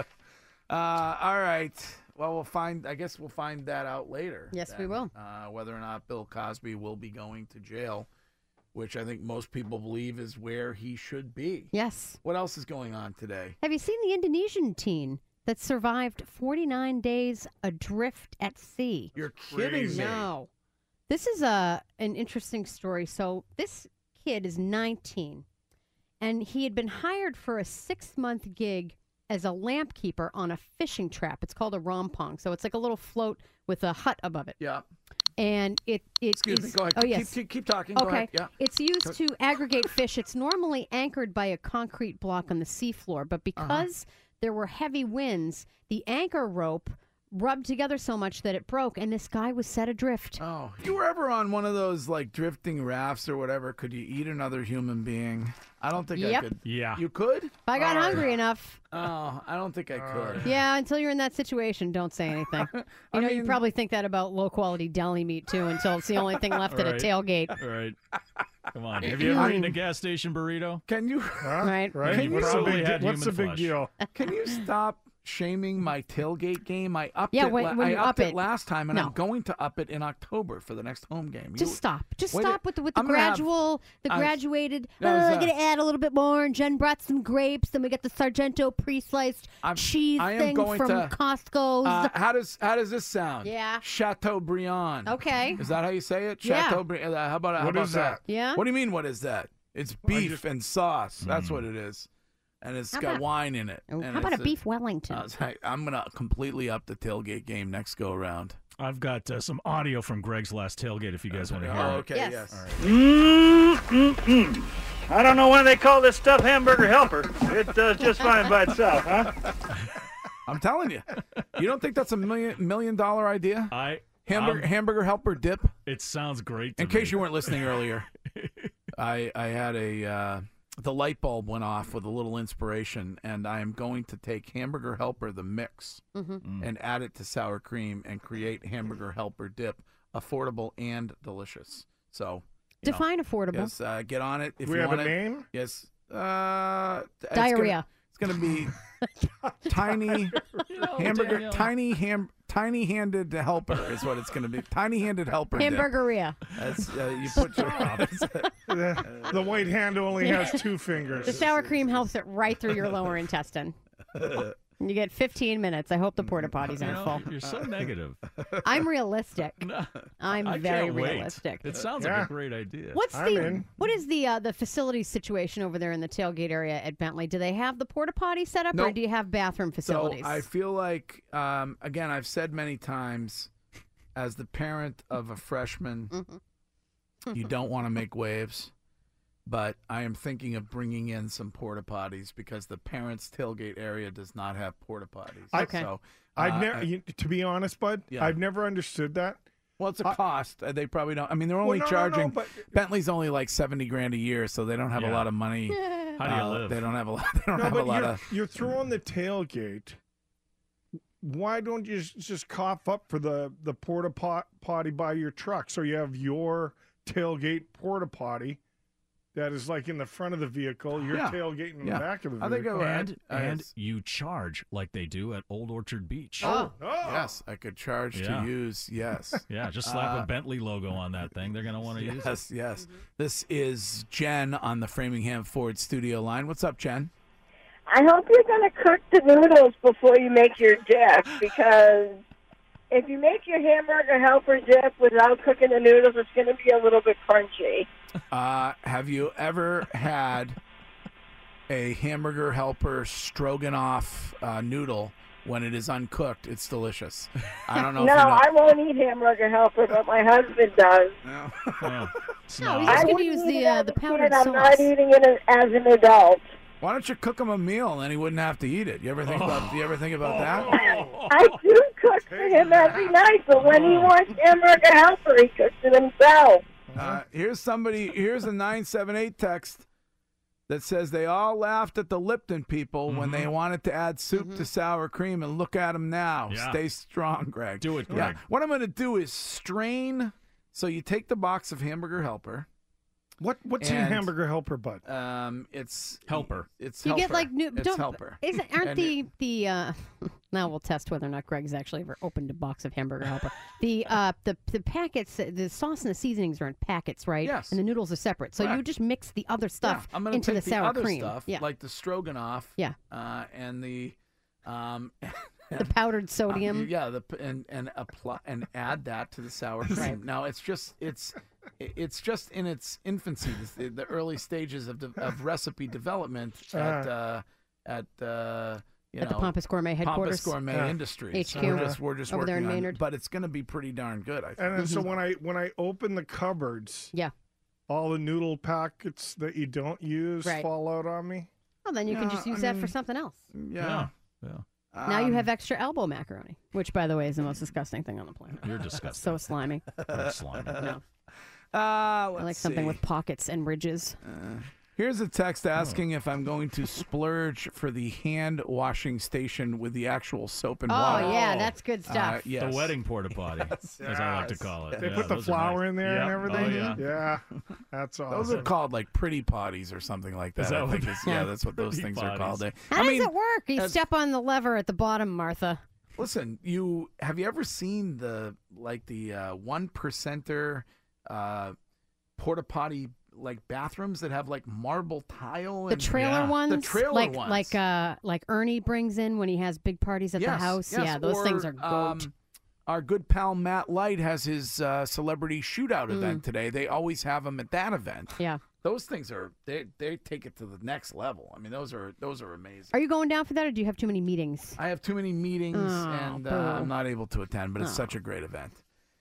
[SPEAKER 5] Uh, all right. Well, we'll find. I guess we'll find that out later.
[SPEAKER 7] Yes, we
[SPEAKER 5] then,
[SPEAKER 7] will.
[SPEAKER 5] Uh, whether or not Bill Cosby will be going to jail, which I think most people believe is where he should be.
[SPEAKER 7] Yes.
[SPEAKER 5] What else is going on today?
[SPEAKER 7] Have you seen the Indonesian teen that survived forty-nine days adrift at sea?
[SPEAKER 5] You're kidding me.
[SPEAKER 7] No. This is a an interesting story. So this kid is nineteen, and he had been hired for a six-month gig as a lamp keeper on a fishing trap. It's called a rompong. So it's like a little float with a hut above it.
[SPEAKER 5] Yeah.
[SPEAKER 7] And it, it
[SPEAKER 5] Excuse me.
[SPEAKER 7] is-
[SPEAKER 5] Go ahead.
[SPEAKER 7] Oh,
[SPEAKER 5] Keep-
[SPEAKER 7] yes.
[SPEAKER 5] keep, keep talking. Go
[SPEAKER 7] Okay.
[SPEAKER 5] ahead. Yeah.
[SPEAKER 7] It's used to aggregate fish. It's normally anchored by a concrete block on the seafloor, but because there were heavy winds, the anchor rope rubbed together so much that it broke, and this guy was set adrift.
[SPEAKER 5] Oh, if you were ever on one of those like drifting rafts or whatever, could you eat another human being? I don't think I
[SPEAKER 7] Yep.
[SPEAKER 5] could.
[SPEAKER 6] Yeah.
[SPEAKER 5] You could?
[SPEAKER 7] If I got
[SPEAKER 5] Oh,
[SPEAKER 7] hungry enough.
[SPEAKER 5] Oh, I don't think I could.
[SPEAKER 7] Yeah, until you're in that situation, don't say anything. You
[SPEAKER 5] I
[SPEAKER 7] know, you
[SPEAKER 5] mean-
[SPEAKER 7] probably think that about low-quality deli meat, too, until it's the only thing left at a
[SPEAKER 6] Right.
[SPEAKER 7] tailgate.
[SPEAKER 6] Right. Come on. Have you ever eaten a gas station burrito?
[SPEAKER 5] Can you?
[SPEAKER 4] Huh?
[SPEAKER 7] Right.
[SPEAKER 4] Right.
[SPEAKER 6] Can you
[SPEAKER 4] What's the
[SPEAKER 6] probably
[SPEAKER 4] big,
[SPEAKER 6] had
[SPEAKER 4] what's the
[SPEAKER 6] human
[SPEAKER 4] big
[SPEAKER 6] flesh?
[SPEAKER 4] deal?
[SPEAKER 5] Can you stop shaming my tailgate game? I upped
[SPEAKER 7] Yeah,
[SPEAKER 5] it.
[SPEAKER 7] when-
[SPEAKER 5] la-
[SPEAKER 7] when
[SPEAKER 5] I
[SPEAKER 7] you
[SPEAKER 5] upped
[SPEAKER 7] up
[SPEAKER 5] it
[SPEAKER 7] it.
[SPEAKER 5] last time, and
[SPEAKER 7] No.
[SPEAKER 5] I'm going to up it in October for the next home game.
[SPEAKER 7] Just
[SPEAKER 5] You-
[SPEAKER 7] stop. Just
[SPEAKER 5] Wait a-
[SPEAKER 7] stop with the with the
[SPEAKER 5] I'm gonna have-
[SPEAKER 7] gradual, the
[SPEAKER 5] I was-
[SPEAKER 7] graduated.
[SPEAKER 5] that
[SPEAKER 7] oh,
[SPEAKER 5] was,
[SPEAKER 7] I'm
[SPEAKER 5] uh,
[SPEAKER 7] gonna add a little bit more. And Jen brought some grapes. Then we got the Sargento pre-sliced
[SPEAKER 5] I'm-
[SPEAKER 7] cheese
[SPEAKER 5] I am
[SPEAKER 7] thing
[SPEAKER 5] going
[SPEAKER 7] from
[SPEAKER 5] to-
[SPEAKER 7] Costco's.
[SPEAKER 5] Uh, how does how does this sound?
[SPEAKER 7] Yeah.
[SPEAKER 5] Chateaubriand.
[SPEAKER 7] Okay.
[SPEAKER 5] Is that how you say it?
[SPEAKER 7] Yeah.
[SPEAKER 5] Chateaubriand. Uh, how about how
[SPEAKER 4] What
[SPEAKER 5] about
[SPEAKER 4] is that?
[SPEAKER 7] Yeah.
[SPEAKER 5] What do you mean? What is that? It's beef and sauce. That's what it is, and it's
[SPEAKER 7] How
[SPEAKER 5] got
[SPEAKER 7] about-
[SPEAKER 5] wine in it.
[SPEAKER 7] Oh,
[SPEAKER 5] and
[SPEAKER 7] how about a
[SPEAKER 5] it's
[SPEAKER 7] beef Wellington?
[SPEAKER 5] I was like, I'm gonna completely up the tailgate game next go around.
[SPEAKER 6] I've got uh, some audio from Greg's last tailgate if you guys want to hear
[SPEAKER 5] Oh,
[SPEAKER 6] it.
[SPEAKER 5] okay.
[SPEAKER 7] Yes.
[SPEAKER 5] Yes.
[SPEAKER 15] Mm-mm-mm. I don't know why they call this stuff hamburger helper. It does just fine by itself, huh?
[SPEAKER 5] I'm telling you. You don't think that's a million million dollar idea?
[SPEAKER 6] I
[SPEAKER 5] Hamburger
[SPEAKER 6] I'm-
[SPEAKER 5] hamburger helper dip.
[SPEAKER 6] It sounds great. To
[SPEAKER 5] In case
[SPEAKER 6] me.
[SPEAKER 5] you weren't listening earlier, I I had a uh, the light bulb went off with a little inspiration, and I am going to take hamburger helper the mix
[SPEAKER 7] Mhm.
[SPEAKER 5] and add it to sour cream and create hamburger helper dip, affordable and delicious. So you know,
[SPEAKER 7] Define affordable.
[SPEAKER 5] yes, uh, get on it if
[SPEAKER 4] We
[SPEAKER 5] you
[SPEAKER 4] have
[SPEAKER 5] want
[SPEAKER 4] a
[SPEAKER 5] it.
[SPEAKER 4] name?
[SPEAKER 5] Yes, uh, it's
[SPEAKER 7] Diarrhea.
[SPEAKER 5] Gonna, it's gonna be tiny hamburger,
[SPEAKER 6] Daniel.
[SPEAKER 5] tiny ham, tiny handed helper is what it's gonna be. Tiny handed helper. dip.
[SPEAKER 7] Hamburgeria.
[SPEAKER 5] That's, uh, you put your,
[SPEAKER 4] The, the white hand only has two
[SPEAKER 7] The
[SPEAKER 4] fingers.
[SPEAKER 7] sour cream helps it right through your lower intestine. And you get fifteen minutes. I hope the porta potties
[SPEAKER 6] You
[SPEAKER 7] aren't
[SPEAKER 6] know,
[SPEAKER 7] full.
[SPEAKER 6] you're so negative.
[SPEAKER 7] I'm realistic. I'm
[SPEAKER 6] I
[SPEAKER 7] very
[SPEAKER 6] can't wait.
[SPEAKER 7] realistic.
[SPEAKER 6] It sounds
[SPEAKER 4] Yeah.
[SPEAKER 6] like a great idea.
[SPEAKER 7] What's
[SPEAKER 4] I'm
[SPEAKER 7] the
[SPEAKER 4] in.
[SPEAKER 7] what is the uh, the facility situation over there in the tailgate area at Bentley? Do they have the porta potty set up, or
[SPEAKER 5] Nope.
[SPEAKER 7] do you have bathroom facilities?
[SPEAKER 5] So I feel like, um, again, I've said many times, as the parent of a freshman,
[SPEAKER 7] Mm-hmm.
[SPEAKER 5] you don't want to make waves. but I am thinking of bringing in some porta potties because the parents' tailgate area does not have porta potties.
[SPEAKER 4] Okay.
[SPEAKER 5] So,
[SPEAKER 4] I've
[SPEAKER 5] uh,
[SPEAKER 4] never,
[SPEAKER 5] I-
[SPEAKER 4] you, to be honest, Bud,
[SPEAKER 5] Yeah.
[SPEAKER 4] I've never understood that.
[SPEAKER 5] Well, it's a
[SPEAKER 4] I-
[SPEAKER 5] cost. Uh, They probably don't. I mean, they're
[SPEAKER 4] Well,
[SPEAKER 5] only
[SPEAKER 4] no, no, no,
[SPEAKER 5] charging.
[SPEAKER 4] but-
[SPEAKER 5] Bentley's only like seventy grand a year, so they don't have a
[SPEAKER 6] Yeah.
[SPEAKER 5] lot of money.
[SPEAKER 6] How do you
[SPEAKER 5] Uh,
[SPEAKER 6] live?
[SPEAKER 5] They don't have a lot. They don't
[SPEAKER 4] No,
[SPEAKER 5] have a
[SPEAKER 4] but
[SPEAKER 5] lot
[SPEAKER 4] you're,
[SPEAKER 5] of.
[SPEAKER 4] you're throwing the tailgate. Why don't you just- just cough up for the, the porta pot, potty by your truck so you have your tailgate porta potty that is like in the front of the vehicle, your
[SPEAKER 6] Yeah.
[SPEAKER 4] tailgate in
[SPEAKER 5] Yeah.
[SPEAKER 4] the back of the
[SPEAKER 5] I think
[SPEAKER 4] vehicle.
[SPEAKER 5] I would-
[SPEAKER 6] And
[SPEAKER 5] Uh,
[SPEAKER 6] and
[SPEAKER 5] it's-
[SPEAKER 6] you charge like they do at Old Orchard Beach.
[SPEAKER 5] Oh, yes, I could charge
[SPEAKER 6] Yeah.
[SPEAKER 5] to use. Yes.
[SPEAKER 6] Yeah, just slap
[SPEAKER 5] Uh,
[SPEAKER 6] a Bentley logo on that thing. They're gonna want to use it.
[SPEAKER 5] Yes, yes. This is Jen on the Framingham Ford studio line. What's up, Jen?
[SPEAKER 16] I hope you're going to cook the noodles before you make your dip, because if you make your hamburger helper dip without cooking the noodles, it's going to be a little bit crunchy.
[SPEAKER 5] Uh, have you ever had a hamburger helper stroganoff uh, noodle when it is uncooked? It's delicious. I don't know.
[SPEAKER 16] No,
[SPEAKER 5] if you know.
[SPEAKER 16] I won't eat hamburger helper, but my husband does.
[SPEAKER 5] No.
[SPEAKER 7] No, he's just
[SPEAKER 16] I
[SPEAKER 7] going to
[SPEAKER 16] wouldn't
[SPEAKER 7] use
[SPEAKER 16] eat
[SPEAKER 7] the
[SPEAKER 16] it
[SPEAKER 7] uh,
[SPEAKER 16] as
[SPEAKER 7] the
[SPEAKER 16] a kid.
[SPEAKER 7] powdered
[SPEAKER 16] I'm
[SPEAKER 7] sauce.
[SPEAKER 16] not eating it as- as an adult.
[SPEAKER 5] Why don't you cook him a meal and then he wouldn't have to eat it? You ever think about? Do you ever think about that?
[SPEAKER 16] I do cook for him every night, but when he wants hamburger helper, he cooks it himself.
[SPEAKER 5] Uh, here's somebody. Here's a nine seven eight text that says they all laughed at the Lipton people when they wanted to add soup to sour cream, and look at them now.
[SPEAKER 6] Yeah.
[SPEAKER 5] Stay strong, Greg.
[SPEAKER 6] Do it,
[SPEAKER 5] Yeah.
[SPEAKER 6] Greg.
[SPEAKER 5] What I'm going to do is strain. So you take the box of hamburger helper.
[SPEAKER 4] What what's in
[SPEAKER 5] and,
[SPEAKER 4] hamburger helper, Bud?
[SPEAKER 5] Um, it's
[SPEAKER 6] helper.
[SPEAKER 5] It's
[SPEAKER 7] You
[SPEAKER 5] helper.
[SPEAKER 7] get like new.
[SPEAKER 5] It's
[SPEAKER 7] Don't,
[SPEAKER 5] helper.
[SPEAKER 7] Isn't, aren't
[SPEAKER 5] And
[SPEAKER 7] the the uh, now we'll test whether or not Greg's actually ever opened a box of hamburger helper. The uh the the packets, the sauce and the seasonings are in packets, right?
[SPEAKER 5] Yes.
[SPEAKER 7] And the noodles are separate. So you
[SPEAKER 5] Correct.
[SPEAKER 7] just mix the other stuff
[SPEAKER 5] Yeah, I'm gonna
[SPEAKER 7] into
[SPEAKER 5] take
[SPEAKER 7] the sour
[SPEAKER 5] other
[SPEAKER 7] cream.
[SPEAKER 5] stuff,
[SPEAKER 7] yeah.
[SPEAKER 5] like the stroganoff.
[SPEAKER 7] Yeah.
[SPEAKER 5] Uh, and the um.
[SPEAKER 7] The powdered sodium.
[SPEAKER 5] Uh, yeah, the p- and and apply and add that to the sour cream.
[SPEAKER 7] Right.
[SPEAKER 5] Now it's just it's it's just in its infancy, the, the early stages of de- of recipe development at uh, at uh, you
[SPEAKER 7] At the
[SPEAKER 5] know
[SPEAKER 7] Pompous Gourmet headquarters?
[SPEAKER 5] Pompous Gourmet
[SPEAKER 7] Yeah.
[SPEAKER 5] Industries.
[SPEAKER 7] H Q.
[SPEAKER 5] We're just we're just
[SPEAKER 7] Over there
[SPEAKER 5] working
[SPEAKER 7] in
[SPEAKER 5] on-
[SPEAKER 7] Maynard.
[SPEAKER 5] but it's going to be pretty darn good. I think.
[SPEAKER 4] And then so when I when I open the cupboards,
[SPEAKER 7] yeah,
[SPEAKER 4] all the noodle packets that you don't use
[SPEAKER 7] Right.
[SPEAKER 4] fall out on me.
[SPEAKER 7] Well, then you can
[SPEAKER 5] Yeah,
[SPEAKER 7] just use
[SPEAKER 5] I
[SPEAKER 7] that
[SPEAKER 5] mean,
[SPEAKER 7] for something else.
[SPEAKER 5] Yeah.
[SPEAKER 6] Yeah.
[SPEAKER 7] Now you
[SPEAKER 5] Um,
[SPEAKER 7] have extra elbow macaroni, which, by the way, is the most disgusting thing on the planet.
[SPEAKER 6] You're disgusting.
[SPEAKER 7] So slimy.
[SPEAKER 6] You're slimy.
[SPEAKER 7] No.
[SPEAKER 5] Uh,
[SPEAKER 7] I
[SPEAKER 5] let's
[SPEAKER 7] like something
[SPEAKER 5] see.
[SPEAKER 7] with pockets and ridges.
[SPEAKER 5] Uh, here's a text asking if I'm going to splurge for the hand washing station with the actual soap and
[SPEAKER 7] Oh,
[SPEAKER 5] water.
[SPEAKER 7] yeah, that's good
[SPEAKER 5] Uh,
[SPEAKER 7] stuff.
[SPEAKER 5] yes.
[SPEAKER 6] The wedding porta potty,
[SPEAKER 5] Yes.
[SPEAKER 6] as I like to call it.
[SPEAKER 4] They
[SPEAKER 6] Yeah,
[SPEAKER 4] put the
[SPEAKER 6] those are
[SPEAKER 4] flour
[SPEAKER 6] nice.
[SPEAKER 4] in there and
[SPEAKER 6] Yep.
[SPEAKER 4] everything.
[SPEAKER 6] Oh, yeah.
[SPEAKER 4] Yeah, that's awesome.
[SPEAKER 5] Those are called like pretty potties or something like that.
[SPEAKER 6] Is that
[SPEAKER 5] I
[SPEAKER 6] what
[SPEAKER 5] think
[SPEAKER 6] they-
[SPEAKER 5] it's- yeah, that's what those
[SPEAKER 6] Pretty
[SPEAKER 5] things are called.
[SPEAKER 6] potties.
[SPEAKER 5] They-
[SPEAKER 7] How
[SPEAKER 5] I
[SPEAKER 7] does
[SPEAKER 5] mean,
[SPEAKER 7] it work? You
[SPEAKER 5] as-
[SPEAKER 7] step on the lever at the bottom, Martha.
[SPEAKER 5] Listen, you have you ever seen the like the uh, one percenter uh, porta potty like bathrooms that have like marble tile?
[SPEAKER 7] The
[SPEAKER 5] and,
[SPEAKER 7] trailer ones,
[SPEAKER 5] The trailer
[SPEAKER 7] like
[SPEAKER 5] ones.
[SPEAKER 7] like uh like Ernie brings in when he has big parties at
[SPEAKER 5] yes,
[SPEAKER 7] the house.
[SPEAKER 5] yes,
[SPEAKER 7] Yeah, those
[SPEAKER 5] or,
[SPEAKER 7] things are goat.
[SPEAKER 5] Um, our good pal Matt Light has his uh, celebrity shootout
[SPEAKER 7] Mm.
[SPEAKER 5] event today. They always have them at that event.
[SPEAKER 7] Yeah.
[SPEAKER 5] Those things are they they take it to the next level. I mean, those are those are amazing.
[SPEAKER 7] Are you going down for that, or do you have too many meetings?
[SPEAKER 5] I have too many meetings,
[SPEAKER 7] Oh,
[SPEAKER 5] and uh,
[SPEAKER 7] boo.
[SPEAKER 5] I'm not able to attend, but it's
[SPEAKER 7] Oh.
[SPEAKER 5] such a great event.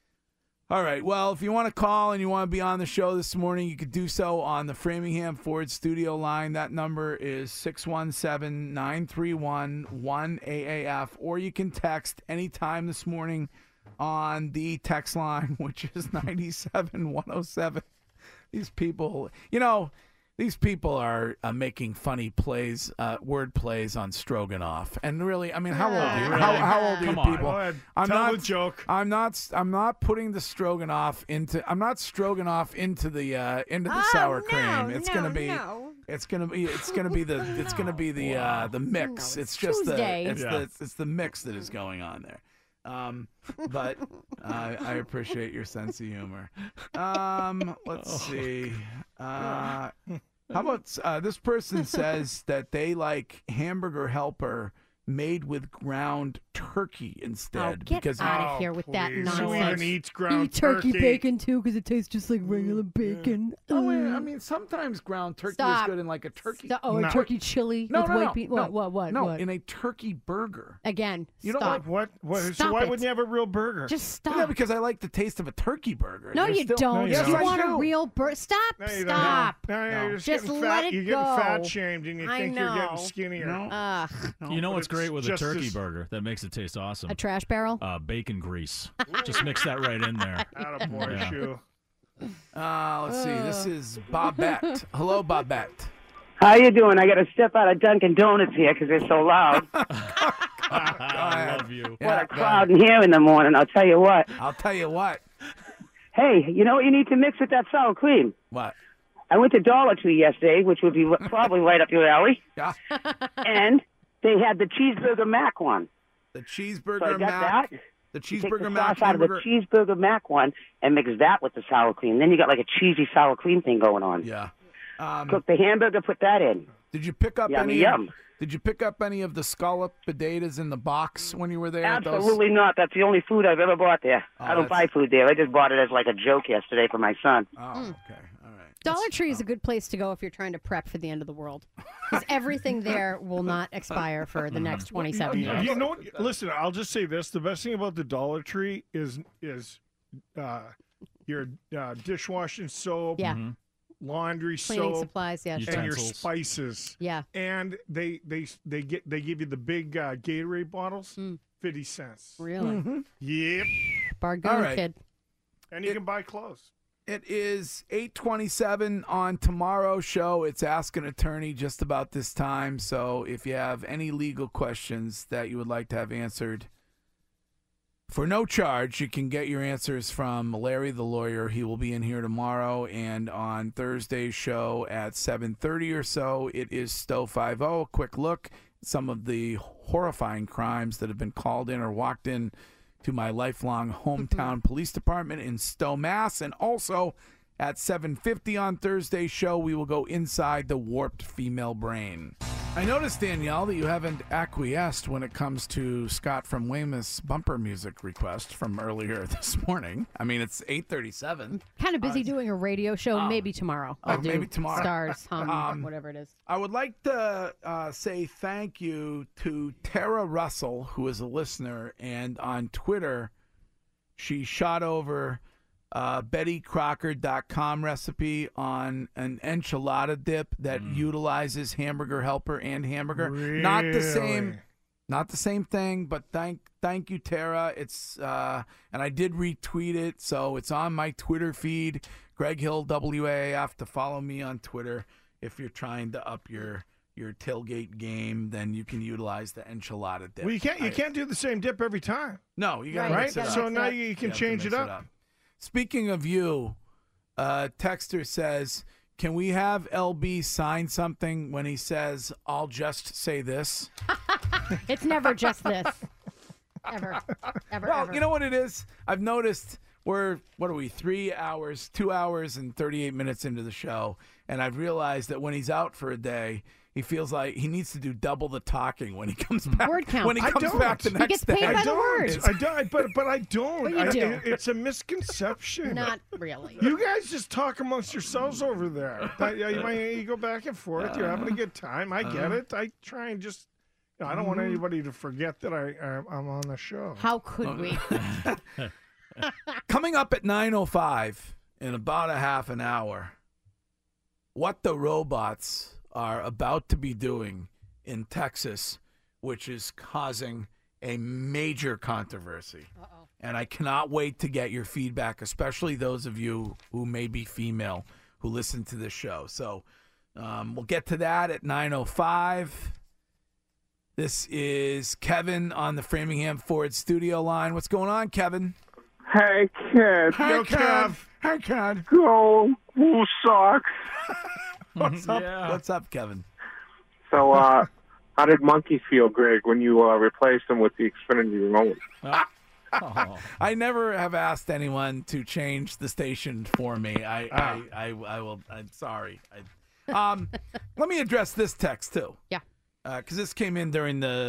[SPEAKER 5] All right. Well, if you want to call and you want to be on the show this morning, you could do so on the Framingham Ford studio line. That number is six one seven, nine three one, one A A F, or you can text anytime this morning on the text line, which is nine seven one oh seven. These people, you know, these people are uh, making funny plays, uh, word plays on Stroganoff, and really, I mean, how old are you?
[SPEAKER 6] Really?
[SPEAKER 5] How, how old are
[SPEAKER 6] Come
[SPEAKER 5] you
[SPEAKER 6] on.
[SPEAKER 5] people?
[SPEAKER 4] Go ahead.
[SPEAKER 5] I'm
[SPEAKER 4] Tell
[SPEAKER 5] not
[SPEAKER 4] the joke.
[SPEAKER 5] I'm not. I'm not putting the Stroganoff into. I'm not Stroganoff into the uh, into the
[SPEAKER 7] Oh,
[SPEAKER 5] sour
[SPEAKER 7] no,
[SPEAKER 5] cream. It's
[SPEAKER 7] no,
[SPEAKER 5] gonna be.
[SPEAKER 7] no.
[SPEAKER 5] It's gonna be. It's gonna be the. It's gonna be the uh, the mix.
[SPEAKER 7] No,
[SPEAKER 5] it's
[SPEAKER 7] it's
[SPEAKER 5] just
[SPEAKER 7] Tuesday.
[SPEAKER 5] the. It's
[SPEAKER 6] Yeah.
[SPEAKER 5] the. It's, it's the mix that is going on there. Um, but uh, I appreciate your sense of humor. Um, let's see. Uh, how about uh, this person says that they like hamburger helper made with ground turkey instead.
[SPEAKER 7] Oh, get
[SPEAKER 5] because
[SPEAKER 7] out of here with that
[SPEAKER 4] please.
[SPEAKER 7] nonsense.
[SPEAKER 4] Who even eats ground
[SPEAKER 7] Eat turkey,
[SPEAKER 4] turkey?
[SPEAKER 7] bacon too, because it tastes just like regular bacon.
[SPEAKER 5] Oh, wait, I mean, sometimes ground turkey
[SPEAKER 7] Stop.
[SPEAKER 5] is good in like a turkey.
[SPEAKER 7] Stop. Oh, a
[SPEAKER 4] No.
[SPEAKER 7] turkey chili
[SPEAKER 5] No,
[SPEAKER 7] with
[SPEAKER 5] no,
[SPEAKER 7] white
[SPEAKER 5] no,
[SPEAKER 7] bean.
[SPEAKER 5] no.
[SPEAKER 7] What? What? What?
[SPEAKER 5] No,
[SPEAKER 7] what?
[SPEAKER 5] in a turkey burger.
[SPEAKER 7] Again,
[SPEAKER 5] You don't
[SPEAKER 7] stop.
[SPEAKER 5] like
[SPEAKER 4] What? What? so
[SPEAKER 7] Stop
[SPEAKER 4] why
[SPEAKER 7] it.
[SPEAKER 4] wouldn't you have a real burger?
[SPEAKER 7] Just stop.
[SPEAKER 5] Yeah, because I like the taste of a turkey burger.
[SPEAKER 7] no,
[SPEAKER 5] They're
[SPEAKER 7] you
[SPEAKER 5] still-
[SPEAKER 7] don't.
[SPEAKER 4] you
[SPEAKER 5] Yes,
[SPEAKER 7] you
[SPEAKER 4] don't.
[SPEAKER 5] I
[SPEAKER 7] want a
[SPEAKER 5] do.
[SPEAKER 7] real burger? Stop.
[SPEAKER 4] No, you don't.
[SPEAKER 7] Stop.
[SPEAKER 4] No, you're
[SPEAKER 5] No.
[SPEAKER 4] just,
[SPEAKER 7] Just
[SPEAKER 4] getting
[SPEAKER 7] let
[SPEAKER 4] fat.
[SPEAKER 7] it
[SPEAKER 4] You're getting
[SPEAKER 7] go.
[SPEAKER 4] fat shamed, and you
[SPEAKER 7] I
[SPEAKER 4] think you're
[SPEAKER 7] know.
[SPEAKER 4] getting skinnier.
[SPEAKER 5] No.
[SPEAKER 7] Ugh.
[SPEAKER 6] You know
[SPEAKER 4] but
[SPEAKER 6] what's
[SPEAKER 4] it's
[SPEAKER 6] great with a
[SPEAKER 4] just
[SPEAKER 6] turkey
[SPEAKER 4] as-
[SPEAKER 6] burger that makes it taste awesome?
[SPEAKER 7] A trash barrel?
[SPEAKER 6] Uh, bacon grease. Just mix that right in there.
[SPEAKER 4] Attaboy,
[SPEAKER 6] Yeah.
[SPEAKER 4] shoe.
[SPEAKER 5] Uh, let's see. This is Bobette. Hello, Bobette.
[SPEAKER 17] How you doing? I got to step out of Dunkin' Donuts here because they're so loud.
[SPEAKER 6] I love you.
[SPEAKER 17] What a crowd in here in the morning, I'll tell you what.
[SPEAKER 5] I'll tell you what.
[SPEAKER 17] Hey, you know what you need to mix with that sour cream?
[SPEAKER 5] What?
[SPEAKER 17] I went to Dollar Tree yesterday, which would be probably right up your alley,
[SPEAKER 5] Yeah.
[SPEAKER 17] and they had the cheeseburger mac one.
[SPEAKER 5] The
[SPEAKER 17] So I
[SPEAKER 5] cheeseburger
[SPEAKER 17] got
[SPEAKER 5] mac.
[SPEAKER 17] that.
[SPEAKER 5] The
[SPEAKER 17] You take
[SPEAKER 5] cheeseburger
[SPEAKER 17] the
[SPEAKER 5] mac
[SPEAKER 17] sauce out of the
[SPEAKER 5] hamburger.
[SPEAKER 17] cheeseburger mac one and mix that with the sour cream. Then you got like a cheesy sour cream thing going on.
[SPEAKER 5] Yeah. Um,
[SPEAKER 17] Cook the hamburger, put that in.
[SPEAKER 5] Did you pick up
[SPEAKER 17] Yummy
[SPEAKER 5] any?
[SPEAKER 17] yum.
[SPEAKER 5] Did you pick up any of the scallop potatoes in the box when you were there? at those?
[SPEAKER 17] Absolutely not. That's the only food I've ever bought there.
[SPEAKER 5] Oh,
[SPEAKER 17] I don't
[SPEAKER 5] that's-
[SPEAKER 17] buy food there. I just bought it as like a joke yesterday for my son.
[SPEAKER 5] Oh,
[SPEAKER 7] Mm.
[SPEAKER 5] okay. All right.
[SPEAKER 7] Dollar Tree is a good place to go if you're trying to prep for the end of the world. Because everything there will not expire for the next twenty-seven
[SPEAKER 4] You,
[SPEAKER 7] years.
[SPEAKER 4] you know what? Listen, I'll just say this: the best thing about the Dollar Tree is is uh, your uh, dishwashing soap,
[SPEAKER 7] Yeah.
[SPEAKER 6] Mm-hmm.
[SPEAKER 4] laundry
[SPEAKER 7] Cleaning
[SPEAKER 4] soap,
[SPEAKER 7] supplies, yeah, sure.
[SPEAKER 4] and your
[SPEAKER 6] Utensils.
[SPEAKER 4] spices.
[SPEAKER 7] Yeah.
[SPEAKER 4] And they they they get they give you the big uh, Gatorade bottles, fifty cents.
[SPEAKER 7] Really?
[SPEAKER 4] Yep.
[SPEAKER 7] Bargain,
[SPEAKER 5] All right.
[SPEAKER 7] kid.
[SPEAKER 4] And you can buy clothes.
[SPEAKER 5] It is eight twenty-seven on tomorrow's show. It's Ask an Attorney just about this time. So if you have any legal questions that you would like to have answered for no charge, you can get your answers from Larry the lawyer. He will be in here tomorrow. And on Thursday's show at seven thirty or so, it is Stowe five oh. A quick look at some of the horrifying crimes that have been called in or walked in to my lifelong hometown police department in Stowe, Mass. And also at seven fifty on Thursday's show, we will go inside the warped female brain. I noticed, Danielle, that you haven't acquiesced when it comes to Scott from Weymouth's bumper music request from earlier this morning. I mean, it's eight thirty-seven.
[SPEAKER 7] Kind of busy doing a radio show. maybe tomorrow.
[SPEAKER 5] oh,
[SPEAKER 7] I'll do
[SPEAKER 5] maybe tomorrow.
[SPEAKER 7] Stars, hum,
[SPEAKER 5] Um,
[SPEAKER 7] whatever it is.
[SPEAKER 5] I would like to uh, say thank you to Tara Russell, who is a listener, and on Twitter, she shot over uh, Betty Crocker dot com recipe on an enchilada dip that utilizes Hamburger Helper and hamburger. Not the same,
[SPEAKER 4] Really?
[SPEAKER 5] not the same thing, but thank thank you, Tara. It's uh, and I did retweet it, so it's on my Twitter feed, Greg Hill W A A F, to follow me on Twitter. If you're trying to up your your tailgate game, then you can utilize the enchilada dip.
[SPEAKER 4] Well, you can't you
[SPEAKER 5] I-
[SPEAKER 4] can't do the same dip every time.
[SPEAKER 5] No, you got to
[SPEAKER 4] right.
[SPEAKER 5] mix it up.
[SPEAKER 4] So now you, you can
[SPEAKER 5] have to
[SPEAKER 4] change
[SPEAKER 5] mix
[SPEAKER 4] it up.
[SPEAKER 5] Speaking of you, uh, Texter says, can we have L B sign something when he says, I'll just say this?
[SPEAKER 7] It's never just this. Ever. Ever,
[SPEAKER 5] Well,
[SPEAKER 7] ever.
[SPEAKER 5] you know what it is? I've noticed we're, what are we, three hours, two hours and thirty-eight minutes into the show, and I've realized that when he's out for a day, he feels like he needs to do double the talking when he comes back.
[SPEAKER 7] Word count.
[SPEAKER 5] When he
[SPEAKER 4] I
[SPEAKER 5] comes
[SPEAKER 4] don't.
[SPEAKER 5] back the
[SPEAKER 4] He
[SPEAKER 5] next
[SPEAKER 7] gets paid
[SPEAKER 5] day.
[SPEAKER 7] by
[SPEAKER 4] I
[SPEAKER 7] the
[SPEAKER 4] don't.
[SPEAKER 7] words.
[SPEAKER 4] I don't. But but I don't.
[SPEAKER 7] Well, you
[SPEAKER 4] I-
[SPEAKER 7] do.
[SPEAKER 4] it- it's a misconception.
[SPEAKER 7] Not really.
[SPEAKER 4] You guys just talk amongst yourselves over there. I- I- you, might- you go back and forth. You're having a good time. I get
[SPEAKER 5] Uh-huh.
[SPEAKER 4] it. I try and just. You know, I don't want anybody to forget that I I'm I'm on the show.
[SPEAKER 7] How could we?
[SPEAKER 5] Coming up at nine oh five in about a half an hour, what the robots are about to be doing in Texas, which is causing a major controversy.
[SPEAKER 7] Uh-oh.
[SPEAKER 5] And I cannot wait to get your feedback, especially those of you who may be female who listen to this show. So um, we'll get to that at nine oh five. This is Kevin on the Framingham Ford studio line. What's going on, Kevin?
[SPEAKER 18] Hey, kid.
[SPEAKER 5] Hey,
[SPEAKER 4] Yo,
[SPEAKER 5] Kev.
[SPEAKER 4] Kev.
[SPEAKER 5] Hey, Kev.
[SPEAKER 18] Go. Who sucks?
[SPEAKER 5] What's up?
[SPEAKER 6] Yeah.
[SPEAKER 5] What's up, Kevin?
[SPEAKER 18] So, uh, how did Monkey feel, Greg, when you uh, replaced him with the Xfinity remote?
[SPEAKER 6] Oh.
[SPEAKER 5] I never have asked anyone to change the station for me. I,
[SPEAKER 4] Ah.
[SPEAKER 5] I, I, I will. I'm sorry. I, um, let me address this text too.
[SPEAKER 7] Yeah.
[SPEAKER 5] Because this came in during the